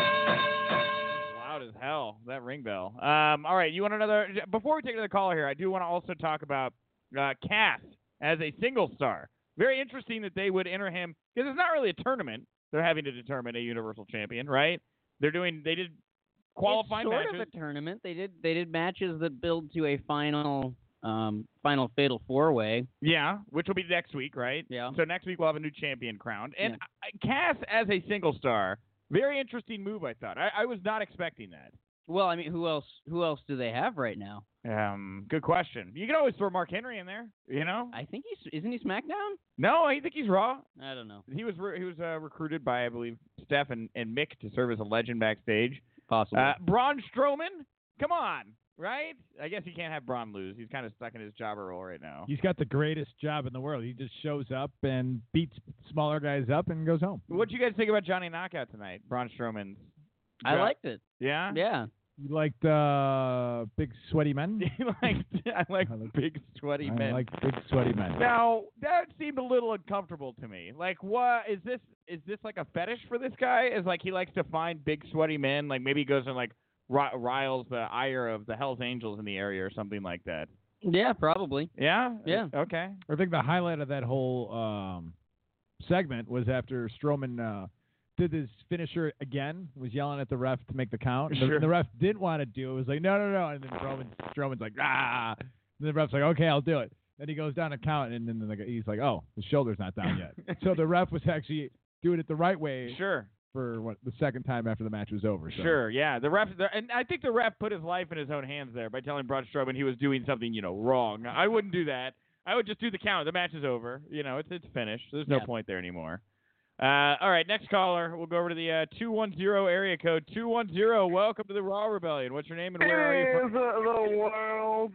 Loud as hell, that ring bell. Um, all right, you want another? Before we take another caller here, I do want to also talk about uh, Cass as a single star. Very interesting that they would enter him because it's not really a tournament. They're having to determine a Universal Champion, right? They're doing. They did qualifying it's sort matches. of a tournament. They did they did matches that build to a final um final fatal four way. Yeah, which will be next week, right? Yeah. So next week we'll have a new champion crowned. And Yeah. I- Cass as a single star, very interesting move, I thought. I, I was not expecting that. Well, I mean, who else who else do they have right now? Um, good question. You can always throw Mark Henry in there, you know? I think he's isn't he SmackDown? No, I think he's Raw. I don't know. He was re- he was uh, recruited by, I believe, Steph and, and Mick to serve as a legend backstage. Possibly. Uh, Braun Strowman, come on, right? I guess you can't have Braun lose. He's kind of stuck in his jobber role right now. He's got the greatest job in the world. He just shows up and beats smaller guys up and goes home. What do you guys think about Johnny Knockout tonight? Braun Strowman's. I job. liked it. Yeah. Yeah. You liked uh, big sweaty men? I like I like I like- big sweaty I men. like big sweaty men. Now that seemed a little uncomfortable to me. Like, what is this? Is this like a fetish for this guy? Is like he likes to find big sweaty men? Like maybe he goes and like ri- riles the ire of the Hell's Angels in the area or something like that. Yeah, probably. Yeah. Yeah. Okay. I think the highlight of that whole um, segment was after Strowman uh, did his finisher again, was yelling at the ref to make the count. And the, Sure. the ref didn't want to do it. Was like, no, no, no. And then Strowman, Strowman's like, ah. And the ref's like, okay, I'll do it. Then he goes down to count, and then the, he's like, oh, the shoulder's not down yet. So the ref was actually doing it the right way Sure. for what the second time after the match was over. So. Sure. Yeah. The ref, the, and I think the ref put his life in his own hands there by telling Braun Strowman he was doing something, you know, wrong. I wouldn't do that. I would just do the count. The match is over. You know, it's it's finished. There's no Yeah. point there anymore. Uh, all right, next caller. We'll go over to the uh, two one zero area code. two one zero, welcome to the Raw Rebellion. What's your name and where are you from? Is the world's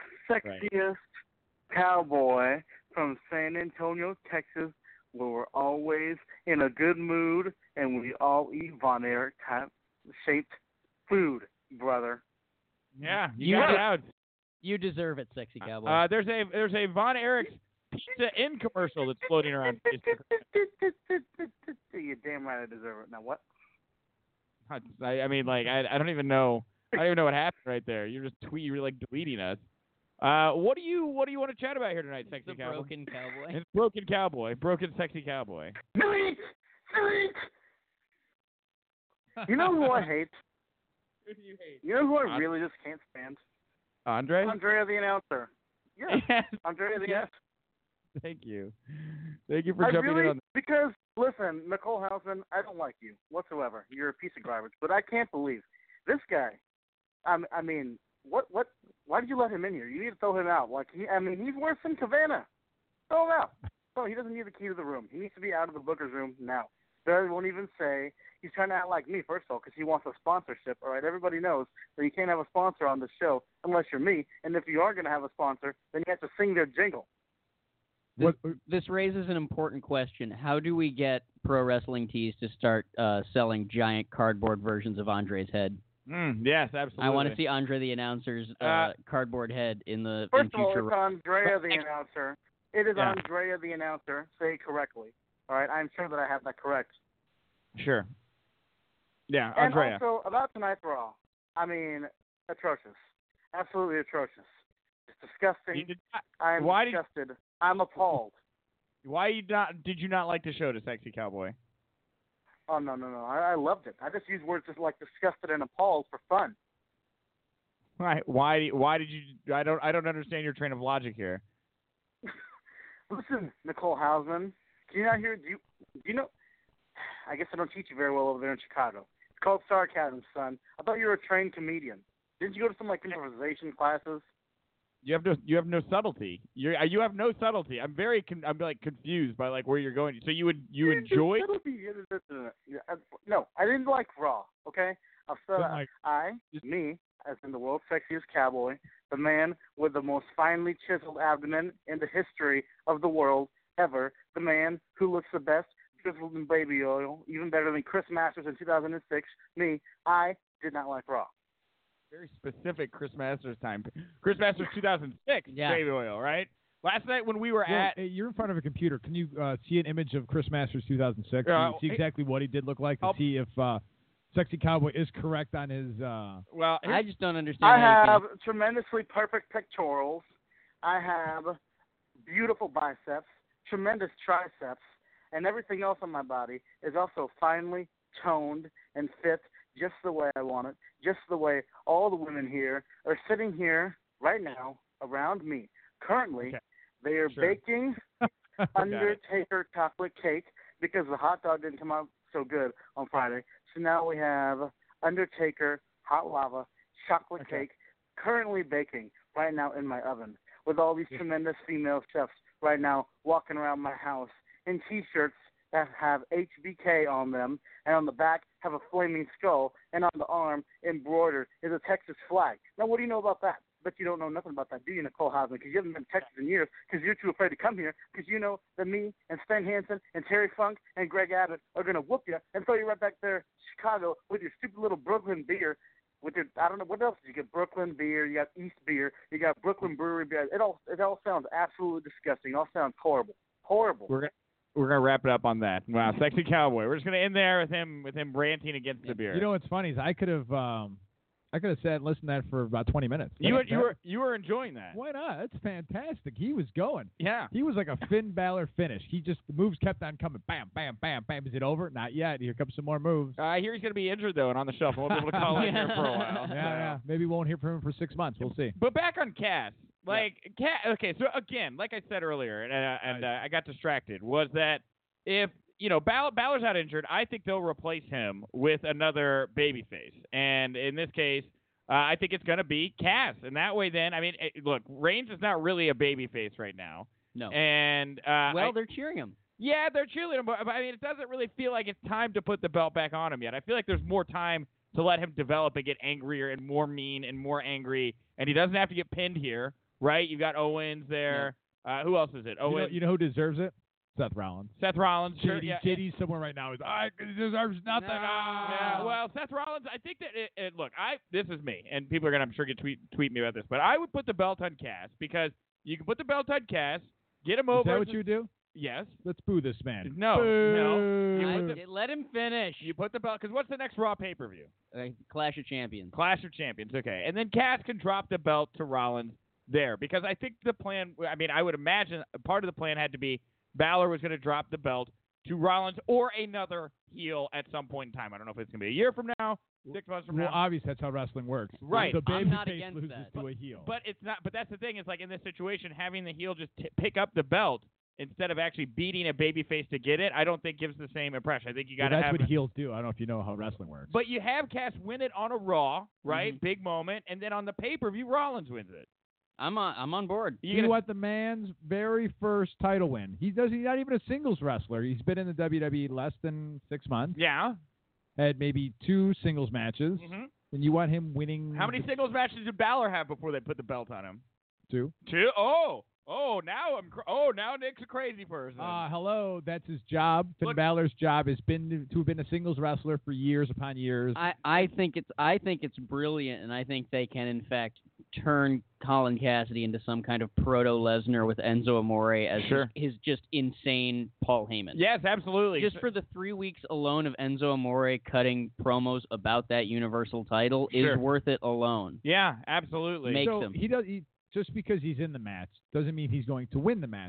sexiest cowboy from San Antonio, Texas, where we're always in a good mood and we all eat Von Erich type shaped food, brother. Yeah, you, You got do- it out. You deserve it, sexy cowboy. Uh, there's a there's a Von Erich's Pizza Inn commercial that's floating around Facebook. You're damn right I deserve it. Now what? I, I mean, like, I, I don't even know. I don't even know what happened right there. You're just tweet. You're like deleting us. Uh, what do you what do you want to chat about here tonight, sexy the cowboy? broken cowboy. It's broken cowboy, broken sexy cowboy. Delete! Delete! You know who I hate? Who do you hate? You know who I Andre- really just can't stand? Andre? Andrea the announcer. Yeah, Yes. Andrea the Yes. Thank you. Thank you for I jumping really, in on. because listen, Nicole Houseman, I don't like you whatsoever. You're a piece of garbage. But I can't believe this guy. I, I mean, what, what? Why did you let him in here? You need to throw him out. Like, he, I mean, he's worse than Cabana. Throw him out. No, he doesn't need the key to the room. He needs to be out of the Booker's room now. Barry won't even say he's trying to act like me. First of all, because he wants a sponsorship. All right, everybody knows that you can't have a sponsor on the show unless you're me. And if you are going to have a sponsor, then you have to sing their jingle. This, this raises an important question. How do we get Pro Wrestling Tees to start uh, selling giant cardboard versions of Andre's head? Mm, yes, absolutely. I want to see Andre the announcer's uh, Uh, cardboard head in the First in of all, future. it's Andrea the announcer. It is Yeah. Andrea the announcer. Say it correctly. All right, I'm sure that I have that correct. Sure. Yeah, And Andrea. also about tonight's Raw. I mean, atrocious. Absolutely atrocious. It's disgusting. You did not- I'm why did- disgusted. I'm appalled. Why you not? Did you not like the show, The Sexy Cowboy? Oh no no no! I, I loved it. I just use words just like disgusted and appalled for fun. Right? Why? Why did you? I don't. I don't understand your train of logic here. Listen, Nicole Hausman, can you not hear? Do you, do you know? I guess I don't teach you very well over there in Chicago. It's called sarcasm, son. I thought you were a trained comedian. Didn't you go to some like improvisation classes? You have no. You have no subtlety. You you have no subtlety. I'm very. Con, I'm like confused by like where you're going. So you would you enjoy? No, I didn't like Raw. Okay, I've said Didn't like- I, me, as in the world's sexiest cowboy, the man with the most finely chiseled abdomen in the history of the world ever, the man who looks the best, drizzled in baby oil, even better than Chris Masters in two thousand six. Me, I did not like Raw. Very specific Chris Masters time. Chris Masters two thousand six. Yeah. Baby oil, right? Last night when we were Well, at. hey, you're in front of a computer. Can you uh, see an image of Chris Masters two thousand six? Uh, Can you see hey- exactly what he did look like to I'll- see if uh, Sexy Cowboy is correct on his. Uh... Well, I just don't understand. I how you have tremendously perfect pectorals. I have beautiful biceps, tremendous triceps, and everything else on my body is also finely toned and fit just the way I want it, just the way all the women here are sitting here right now around me. Currently, Okay. they are Sure. baking Undertaker chocolate cake because the hot dog didn't come out so good on Friday. So now we have Undertaker hot lava chocolate Okay. cake currently baking right now in my oven with all these tremendous female chefs right now walking around my house in T-shirts that have H B K on them, and on the back have a flaming skull, and on the arm embroidered is a Texas flag. Now, what do you know about that? But you don't know nothing about that, do you, Nicole Hausman? Because you haven't been to Texas in years, because you're too afraid to come here, because you know that me and Stan Hansen and Terry Funk and Greg Abbott are going to whoop you and throw you right back there to Chicago with your stupid little Brooklyn beer. With your, I don't know, what else did you get? Brooklyn beer, you got East beer, you got Brooklyn Brewery beer. It all, it all sounds absolutely disgusting. It all sounds horrible. Horrible. We're gonna we're gonna wrap it up on that. Wow, Sexy Cowboy. We're just gonna end there with him with him ranting against the beer. You know what's funny is I could have um, I could have sat and listened to that for about twenty minutes. you, That- you that- were you were enjoying that. Why not? That's fantastic. He was going. Yeah. He was like a Finn Balor finish. He just the moves kept on coming. Bam, bam, bam, bam. Is it over? Not yet. Here comes some more moves. Uh, I hear he's gonna be injured though and on the shelf. We'll be able to call in here for a while. Yeah, yeah. Maybe we won't hear from him for six months. We'll see. But back on Cass, like Cass. Okay, so again, like I said earlier, and uh, and uh, I got distracted. Was that if you know Ball- Balor's not injured, I think they'll replace him with another babyface, and in this case, uh, I think it's gonna be Cass, and that way, then I mean, it, look, Reigns is not really a babyface right now, No. and uh, well, I- they're cheering him. yeah, they're cheerleading him, but, but I mean, it doesn't really feel like it's time to put the belt back on him yet. I feel like there's more time to let him develop and get angrier and more mean and more angry, and he doesn't have to get pinned here, right? You've got Owens there. Uh, who else is it? You know, Owens, you know who deserves it? Seth Rollins. Seth Rollins. Sure, J D, yeah. J D's somewhere right now. He's I he deserves nothing. No. Ah. Yeah, well, Seth Rollins. I think that it, it, look, I this is me, and people are gonna, I'm sure, get tweet tweet me about this, but I would put the belt on Cass because you can put the belt on Cass, get him Is over. that what you would do? Yes. Let's boo this man. No, no. You I- put the let him finish. you put the belt because what's the next Raw pay per view? Uh, Clash of Champions. Clash of Champions. Okay, and then Cass can drop the belt to Rollins there because I think the plan. I mean, I would imagine part of the plan had to be Balor was going to drop the belt to Rollins or another heel at some point in time. I don't know if it's going to be a year from now, six months from Well, now. obviously that's how wrestling works. Right. The I'm not babyface against loses that. to a heel. But it's not. But that's the thing. Is like in this situation, having the heel just t- pick up the belt instead of actually beating a babyface to get it, I don't think gives the same impression. I think you got Well, to that's have. what heels do. I don't know if you know how wrestling works. But you have Cass win it on a Raw, right? Mhm. Big moment, and then on the pay per view, Rollins wins it. I'm on. I'm on board. You You gonna- know what? The man's very first title win. He does. He's not even a singles wrestler. He's been in the W W E less than six months. Yeah. Had maybe two singles matches. Mhm. And you want him winning? How many singles matches did Balor have before they put the belt on him? Two. Two. Oh, oh, now I'm. Cr- oh, now Nick's a crazy person. Uh, hello, that's his job. Finn Look- Balor's job has been to, to have been a singles wrestler for years upon years. I, I think it's I think it's brilliant, and I think they can in fact turn Colin Cassidy into some kind of proto Lesnar with Enzo Amore as Sure. his, his just insane Paul Heyman. yes, absolutely. Just for the three weeks alone of Enzo Amore cutting promos about that Universal title Sure. is worth it alone. yeah, absolutely. Makes so him. he does. He, just because he's in the match doesn't mean he's going to win the match.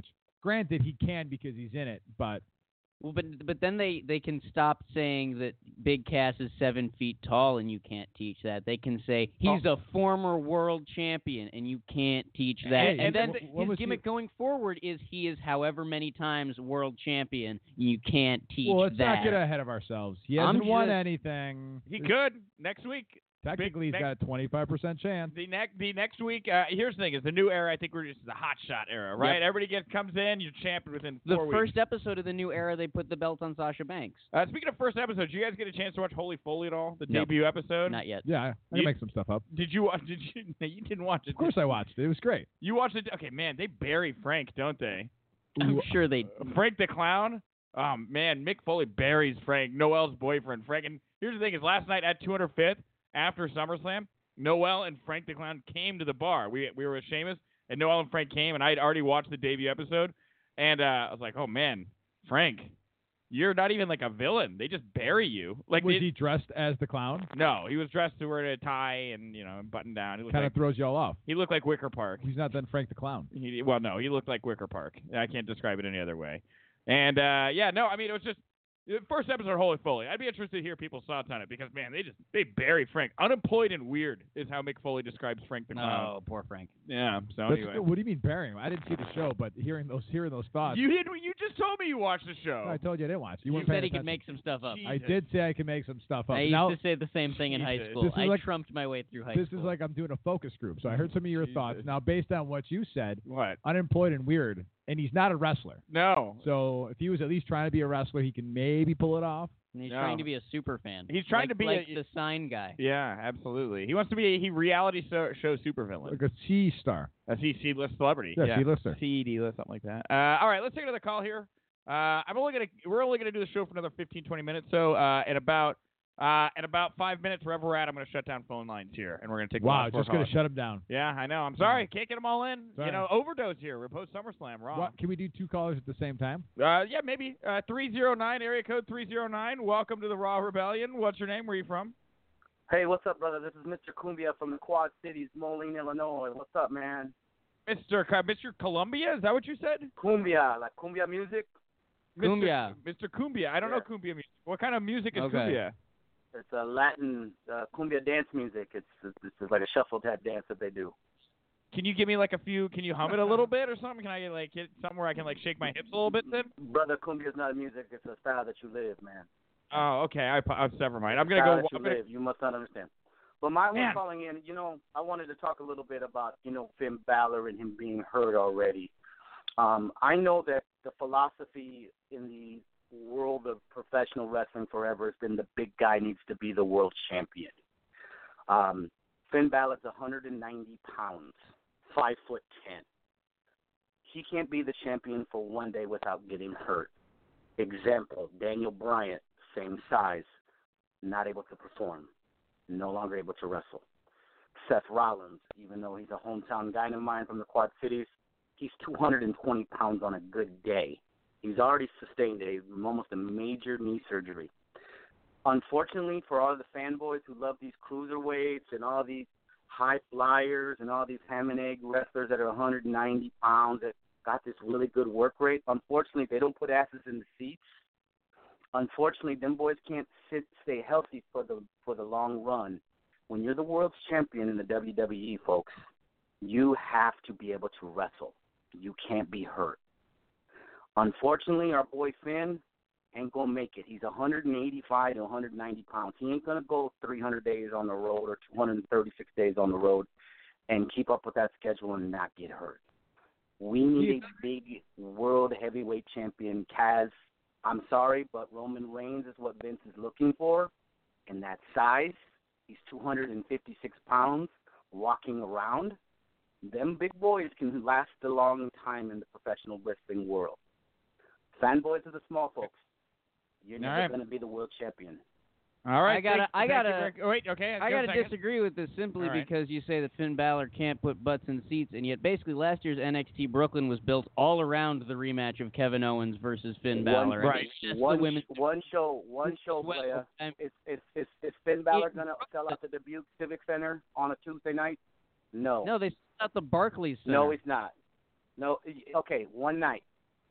Granted, he can because he's in it, but Well, but but then they, they can stop saying that Big Cass is seven feet tall and you can't teach that. They can say he's a former world champion and you can't teach that. Hey, and and then what- the- what his was gimmick he- going forward is he is however many times world champion. You can't teach well, let's that. not get ahead of ourselves. He I'm hasn't won just- anything. He could next week. Technically, Big- he's got a twenty-five percent chance. The next, the next week. Uh, here's the thing: is the new era. I think we're just the hot shot era, right? Yep. Everybody gets comes in, you're champion within The four first weeks. episode of the new era, they put the belt on Sasha Banks. Uh, speaking of first episode, did you guys get a chance to watch Holy Foley at all? The Nope. debut episode. Not yet. Yeah, I can You- make some stuff up. Did you watch? Did you? No, you didn't watch it. Of course, I watched it. It was great. You watched it. Okay, man, they bury Frank, don't they? I'm sure they. Frank the Clown. Oh man, Mick Foley buries Frank, Noel's boyfriend. Frank, and here's the thing: is last night at two hundred fifth after SummerSlam, Noel and Frank the Clown came to the bar. We we were with Sheamus, and Noel and Frank came, and I had already watched the debut episode, and uh, I was like, oh man, Frank, you're not even like a villain. They just bury you. Like was they- he dressed as the clown? No, he was dressed to wear a tie and you know button down. He looked Kind like of throws you all off. he looked like Wicker Park. He's not then Frank the Clown. He, well, no, he looked like Wicker Park. I can't describe it any other way. And uh, yeah, no, I mean it was just the first episode of Holy Foley. I'd be interested to hear people's thoughts on it because man, they just they bury Frank. Unemployed and weird is how Mick Foley describes Frank the Clown. Oh, poor Frank. Yeah. So That's- anyway, what do you mean burying him? I didn't see the show, but hearing those hearing those thoughts. you did, you just told me you watched the show. I told you I didn't watch. You, You weren't said paying he could attention. make some stuff up. I did say I could make some stuff up. I used now, to say the same thing in high Jesus. school. This is I like- trumped my way through high this school. is like I'm doing a focus group. So I heard some of your thoughts. Jesus. Now, based on what you said, What? unemployed and weird, and he's not a wrestler. No. So if he was at least trying to be a wrestler, he can maybe pull it off. And he's No. trying to be a super fan. He's trying Like- to be like a- the sign guy. Yeah, absolutely. He wants to be a he reality so, show supervillain. Like a C star. A C C list celebrity. Yeah, C-lister. C D list, something like that. Uh, all right, let's take another call here. Uh, I'm only gonna we're only gonna do the show for another fifteen, twenty minutes. So uh, in about uh, in about five minutes, wherever we're at, I'm gonna shut down phone lines here, and we're gonna take the Wow, last four just gonna calls. shut him down. Yeah, I know. I'm sorry, can't get them all in. Sorry. You know, overdose here. We're post SummerSlam. Wrong. What, can we do two callers at the same time? Uh, yeah, maybe. Uh, three zero nine area code three zero nine. Welcome to the Raw Rebellion. What's your name? Where are you from? Hey, what's up, brother? This is Mister Cumbia from the Quad Cities, Moline, Illinois. What's up, man? Mister C- Mister Columbia. Is that what you said? Cumbia, like cumbia music. Mister Cumbia. Mister Cumbia. I don't Yeah. know cumbia music. What kind of music is Okay. cumbia? It's a Latin uh, cumbia dance music. It's, it's it's like a shuffle tap dance that they do. Can you give me like a few? Can you hum it a little bit or something? Can I like get somewhere I can like shake my hips a little bit then? Brother, cumbia is not a music. It's a style that you live, man. Oh, okay. I, I never mind. I'm gonna style go. that you I'm gonna, live. You must not understand. But my was Man. calling in. You know, I wanted to talk a little bit about you know Finn Balor and him being hurt already. Um, I know that the philosophy in the world of professional wrestling forever has been the big guy needs to be the world champion. Um, Finn Balor's one hundred ninety pounds, five foot ten. He can't be the champion for one day without getting hurt. Example: Daniel Bryan, same size, not able to perform, no longer able to wrestle. Seth Rollins, even though he's a hometown guy of mine from the Quad Cities, he's two hundred twenty pounds on a good day. He's already sustained a almost a major knee surgery. Unfortunately, for all the fanboys who love these cruiserweights and all these high flyers and all these ham and egg wrestlers that are one hundred ninety pounds that got this really good work rate, unfortunately, they don't put asses in the seats. Unfortunately, them boys can't sit, stay healthy for the for the long run. When you're the world's champion in the W W E, folks, you have to be able to wrestle. You can't be hurt. Unfortunately, our boy Finn ain't going to make it. He's one hundred eighty-five to one hundred ninety pounds. He ain't going to go three hundred days on the road or two hundred thirty-six days on the road and keep up with that schedule and not get hurt. We need a big world heavyweight champion. Kaz, I'm sorry, but Roman Reigns is what Vince is looking for. In that size, he's two hundred fifty-six pounds, walking around. Them big boys can last a long time in the professional wrestling world. Fanboys are the small folks. You're never right. going to be the world champion. all right. I gotta, thank- I thank you gotta, very- oh, wait. Okay. I go gotta second. disagree with this simply All right. because you say that Finn Balor can't put butts in seats, and yet basically last year's N X T Brooklyn was built all around the rematch of Kevin Owens versus Finn One- Balor. And right. it's just One, the women. one show, one show, Well, player. I'm- Is, is, is, is Finn Balor going to sell out the Dubuque Civic Center on a Tuesday night? No. No, they set out the Barclays Center. No, he's not. No. Okay, one night.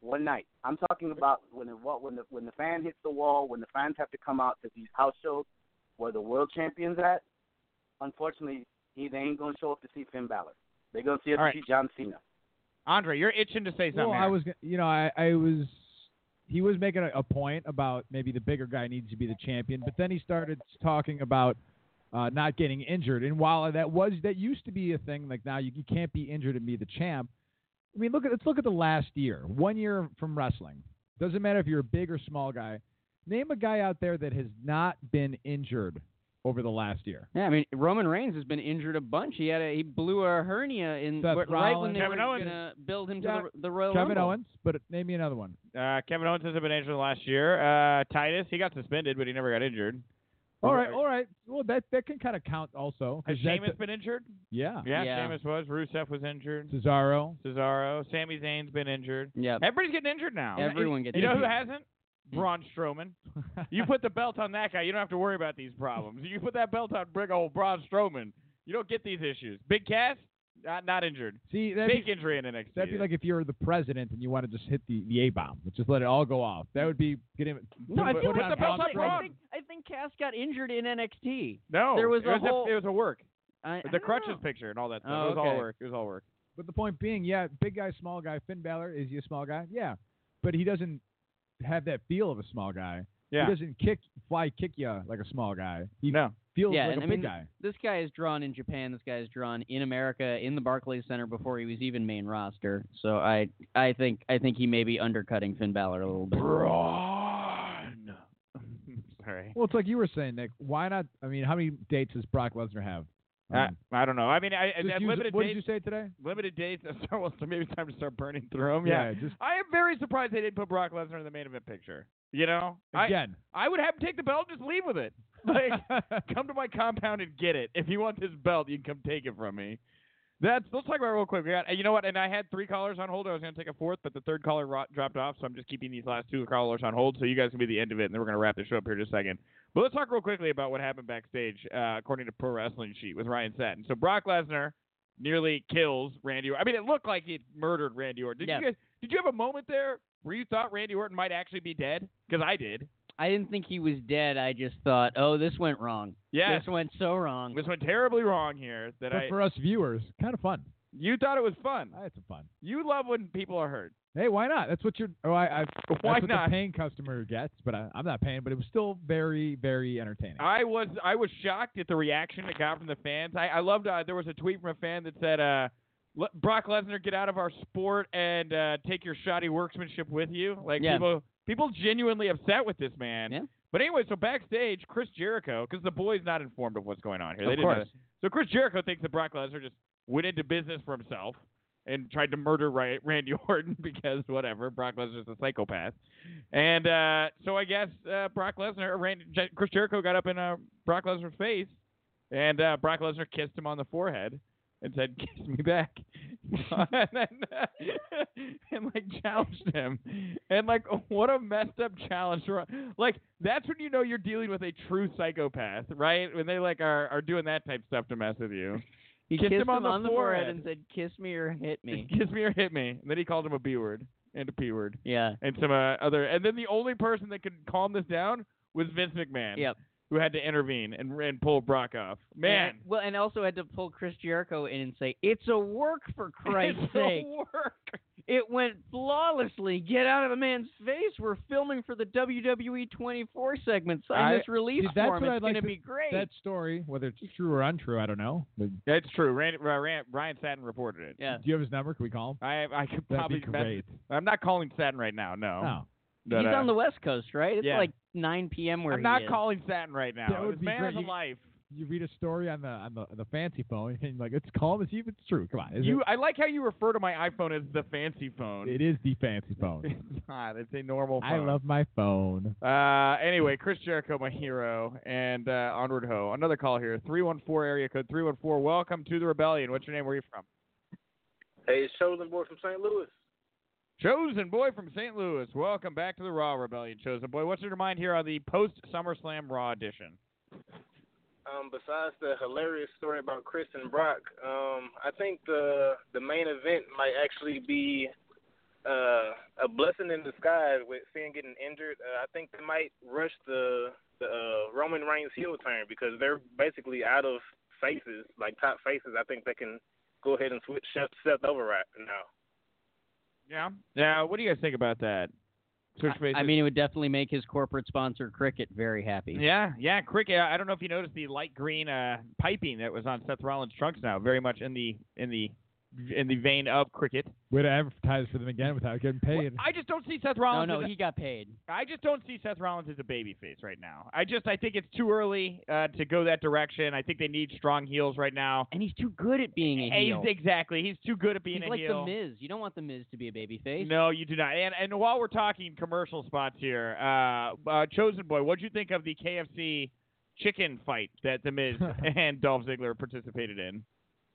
one night. I'm talking about when the when the when the fan hits the wall, when the fans have to come out to these house shows where the world champion's at. Unfortunately, he they ain't gonna show up to see Finn Balor. They're gonna see us All right. see John Cena. Andre, you're itching to say something. Well, here. I was, gonna- you know, I, I was, he was making a, a point about maybe the bigger guy needs to be the champion, but then he started talking about uh, not getting injured. And while that was, that used to be a thing, like now you, you can't be injured and be the champ. I mean, look at let's look at the last year. One year from wrestling. Doesn't matter if you're a big or small guy. Name a guy out there that has not been injured over the last year. Yeah, I mean Roman Reigns has been injured a bunch. He had a he blew a hernia in Seth right when Rollins. they Kevin were Owens. gonna build him Yeah. to the, the Royal Kevin Rumble. Owens, but name me another one. Uh, Kevin Owens hasn't been injured last year. Uh, Titus, he got suspended, but he never got injured. All right, all right. Well, that that can kind of count also. 'cause Has that- Sheamus been injured? Yeah. Yeah, Yeah. Sheamus was. Rusev was injured. Cesaro. Cesaro. Sami Zayn's been injured. Yeah, Everybody's getting injured now. everyone gets You know who injured. hasn't? Braun Strowman. You put the belt on that guy, you don't have to worry about these problems. You put that belt on big old Braun Strowman, you don't get these issues. Big Cass, not, not injured. See, that'd Big be, injury in N X T. that'd be like if you're the president and you want to just hit the, the A-bomb, just let it all go off. That would be getting. No, I put feel it like on the Braun belt's I, on Strowman. think I think Cass got injured in N X T. no, there was it a was whole- it was a work. I, I The don't crutches know. picture and all that stuff. Oh, it was all okay. work. It was all work. But the point being, yeah, big guy, small guy. Finn Balor, is he a small guy? Yeah, but he doesn't have that feel of a small guy. Yeah. He doesn't kick, fly, kick you like a small guy. He No. feels Yeah, like and a I big mean, guy. This guy is drawn in Japan. This guy is drawn in America in the Barclays Center before he was even main roster. So I I think I think he may be undercutting Finn Balor a little bit. Braun. Sorry. Well, it's like you were saying, Nick. Why not? I mean, how many dates does Brock Lesnar have? I, Um, I don't know. I mean, I, just I use- limited what dates. did you say today? Limited dates. Well, so maybe it's time to start burning through them. Yeah, Yeah. just- I am very surprised they didn't put Brock Lesnar in the main event picture. You know, I, Again. I would have him take the belt and just leave with it. Like, come to my compound and get it. If you want this belt, you can come take it from me. That's. Let's talk about it real quick. We got. You know what? And I had three callers on hold. I was going to take a fourth, but the third caller ro- dropped off, so I'm just keeping these last two callers on hold. So you guys can be the end of it, and then we're going to wrap the show up here in just a second. But let's talk real quickly about what happened backstage, uh, according to Pro Wrestling Sheet with Ryan Satin. So Brock Lesnar nearly kills Randy Orton. I mean, it looked like he murdered Randy Orton. Did Yeah. you guys? Did you have a moment there where you thought Randy Orton might actually be dead? Because I did. I didn't think he was dead. I just thought, oh, this went wrong. Yes. This went so wrong. This went terribly wrong here. That But I. for us viewers, kind of fun. You thought it was fun. I had some fun. You love when people are hurt. Hey, why not? That's what you're. Oh, I. I that's Why what not? the paying customer gets, but I, I'm not paying. But it was still very, very entertaining. I was I was shocked at the reaction it got from the fans. I, I loved. Uh, there was a tweet from a fan that said, uh, "Le- "Brock Lesnar, get out of our sport and uh, take your shoddy workmanship with you." Like Yeah. people, people genuinely upset with this man. Yeah. But anyway, so backstage, Chris Jericho, because the boy's not informed of what's going on here. They Of didn't know course. this. So Chris Jericho thinks that Brock Lesnar just went into business for himself and tried to murder Ray- Randy Orton because whatever, Brock Lesnar's a psychopath. And uh, so I guess uh, Brock Lesnar, Randy, J- Chris Jericho got up in uh, Brock Lesnar's face, and uh, Brock Lesnar kissed him on the forehead and said, "Kiss me back," and, then, uh, and like challenged him. And like, what a messed up challenge! Like that's when you know you're dealing with a true psychopath, right? When they like are are doing that type stuff to mess with you. He Kissed kissed him on the forehead forehead. and said, "Kiss me or hit me." Kiss me or hit me. And then he called him a B word and a P word Yeah. and some uh, other. And then the only person that could calm this down was Vince McMahon. Yep. Who had to intervene and and pull Brock off. Man, And, well, and also had to pull Chris Jericho in and say, "It's a work for Christ's it's sake." a work. It went flawlessly. Get out of the man's face. We're filming for the W W E twenty-four segment. Sign I- this release See, that's form. what It's I'd like going to- be great. That story, whether it's true or untrue, I don't know. But That's true. Rand, uh, Rand, Ryan Satin reported it. yeah. do you have his number? Can we call him? I I could That'd probably be mess- great. I'm not calling Satin right now. No. No. But, He's uh, on the West Coast, right? It's yeah. like nine p.m. where I'm he not is. calling Satin right now. That would this be man great. has a You- life. You read a story on the on the the fancy phone, and like it's call him and see if it's true. Come on, is You, I like how you refer to my iPhone as the fancy phone. it? It is the fancy phone. It's not. It's a normal phone. I love my phone. Uh, anyway, Chris Jericho, my hero, and uh, onward ho. Another call here, three one four area code three one four. Welcome to the Rebellion. What's your name? Where are you from? Hey, it's Chosen Boy from Saint Louis. Chosen Boy from Saint Louis. Welcome back to the Raw Rebellion, Chosen Boy. What's on your mind here on the post SummerSlam Raw edition? Um, besides the hilarious story about Chris and Brock, um, I think the the main event might actually be uh, a blessing in disguise with Finn getting injured. Uh, I think they might rush the the uh, Roman Reigns heel turn because they're basically out of faces, like top faces. I think they can go ahead and switch Seth, Seth over right now. Yeah. Yeah. What do you guys think about that? Switch I, faces. I mean, it would definitely make his corporate sponsor Cricket very happy. Yeah, yeah, Cricket. I don't know if you noticed the light green uh, piping that was on Seth Rollins' trunks now, very much in the in the in the vein of Cricket. Way to advertise for them again without getting paid. I just don't see Seth Rollins. No, no, as a- he got paid. I just don't see Seth Rollins as a babyface right now. I just I think it's too early uh, to go that direction. I think they need strong heels right now. And he's too good at being a heel. He's, exactly. He's too good at being He's a like heel. The Miz. You don't want The Miz to be a babyface. No, you do not. And and while we're talking commercial spots here, uh, uh, Chosen Boy, what'd you think of the K F C chicken fight that The Miz and Dolph Ziggler participated in?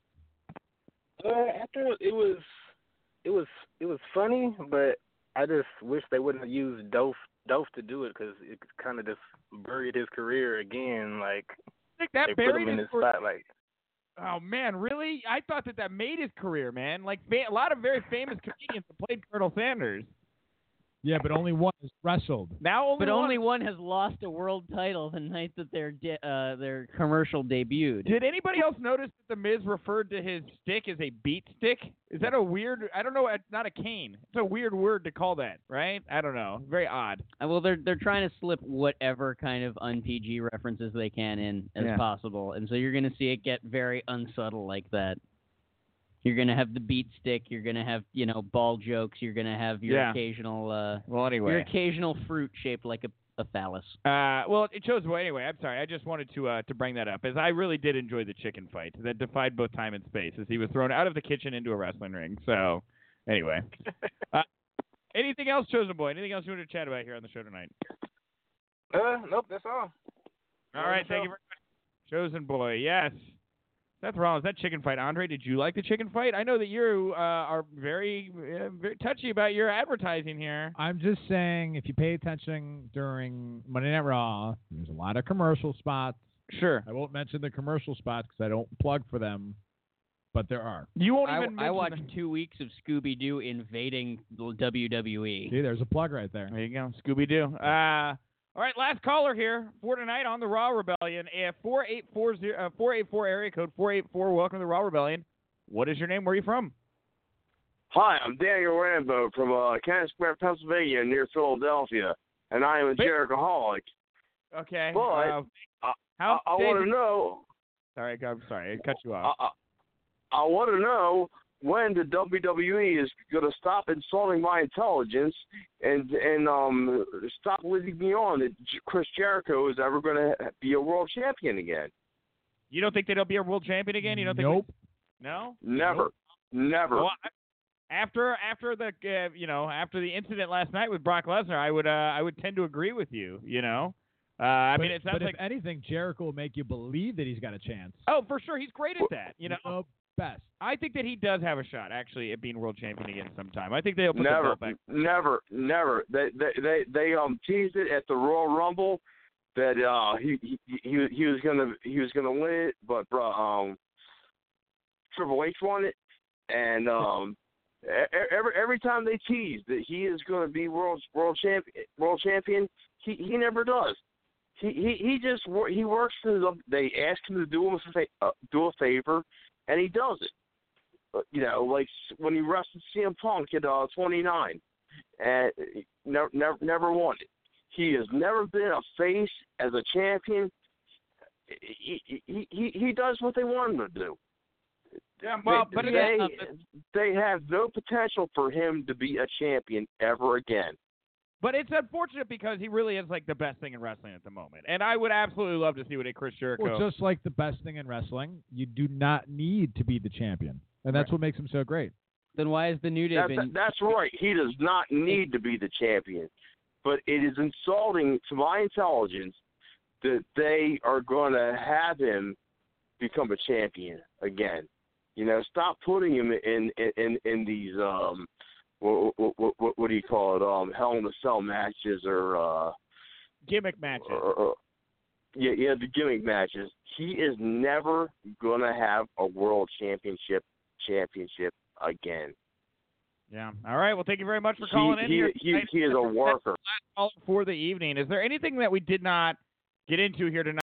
Uh, I thought it was, it was, it was funny, but I just wish they wouldn't have used Dolph, Dolph to do it because it kind of just buried his career again. Like I think that they buried put him in his his career. spotlight. Oh man, really? I thought that that made his career, man. Like fa- a lot of very famous comedians have played Colonel Sanders. Yeah, but only one is wrestled. Now only But one. only one has lost a world title the night that their de- uh, their commercial debuted. Did anybody else notice that the Miz referred to his stick as a beat stick? Is that a weird? I don't know. It's not a cane. It's a weird word to call that, right? I don't know. Very odd. Uh, well, they're they're trying to slip whatever kind of un-P G references they can in as Yeah. possible, and so you're going to see it get very unsubtle like that. You're going to have the beat stick. You're going to have, you know, ball jokes. You're going to have your Yeah. occasional uh, Well, anyway. your occasional fruit shaped like a, a phallus. Uh, well, it shows. Well, anyway, I'm sorry. I just wanted to uh, to bring that up, as I really did enjoy the chicken fight that defied both time and space, as he was thrown out of the kitchen into a wrestling ring. So, anyway, uh, anything else, Chosen Boy? Anything else you want to chat about here on the show tonight? Uh, nope, that's all. All right, thank you very much, Chosen Boy. Yes. Seth Rollins, that chicken fight. Andre, did you like the chicken fight? I know that you uh, are very, uh, very touchy about your advertising here. I'm just saying, if you pay attention during Monday Night Raw, there's a lot of commercial spots. Sure. I won't mention the commercial spots because I don't plug for them, but there are. You won't I, even. I mention watched the- two weeks of Scooby Doo invading the W W E. See, there's a plug right there. There you go, Scooby Doo. Uh, all right, last caller here for tonight on the Raw Rebellion. Uh, four eight four zero uh, four eight four area code four eight four. Welcome to the Raw Rebellion. What is your name? Where are you from? Hi, I'm Daniel Rambo from uh, Cannon Square, Pennsylvania, near Philadelphia, and I am a Jerichoholic. Okay. But uh, I, how I, I want to know. Sorry, I'm sorry. I cut you off. I, I, I want to know when the W W E is going to stop insulting my intelligence and and um stop leading me on that J- Chris Jericho is ever going to be a world champion again. You don't think that he'll be a world champion again? You don't think? Nope. We, no. Never. Nope. Never. Well, I- after after the uh, you know after the incident last night with Brock Lesnar, I would uh, I would tend to agree with you. You know, uh, I but, mean it sounds but like if anything, Jericho will make you believe that he's got a chance. oh for sure he's great at that. You know, The best. I think that he does have a shot actually at being world champion again sometime. I think they'll put Never, the belt back. never, never. They they they they um teased it at the Royal Rumble that uh he he he, he was gonna he was gonna win it, but bro, um Triple H won it, and um e- every every time they tease that he is gonna be world world champion world champion, he he never does. He he he just wor- he works through the, they ask him to do him a fa- uh, do a favor, and he does it. Uh, you know, like when he wrestled C M Punk at uh, twenty-nine, and never, never, never won it. He has never been a face as a champion. He he he, he does what they want him to do. Yeah, well, they, but they, again, they have no potential for him to be a champion ever again. but it's unfortunate because he really is like the best thing in wrestling at the moment, and I would absolutely love to see what a Chris Jericho. Well, just like the best thing in wrestling, you do not need to be the champion, and that's Right. what makes him so great. Then why is the New Day That's, been? that's right. He does not need to be the champion. But it is insulting to my intelligence that they are going to have him become a champion again. You know, stop putting him in in, in, in these, um, what, what, what, what do you call it, um, Hell in a Cell matches or, uh, gimmick matches. or, or yeah, yeah, the gimmick matches. He is never going to have a world championship championship again. Yeah. All right. Well, thank you very much for He calling in he here. he, he is a worker. For the evening. Is there anything that we did not get into here tonight?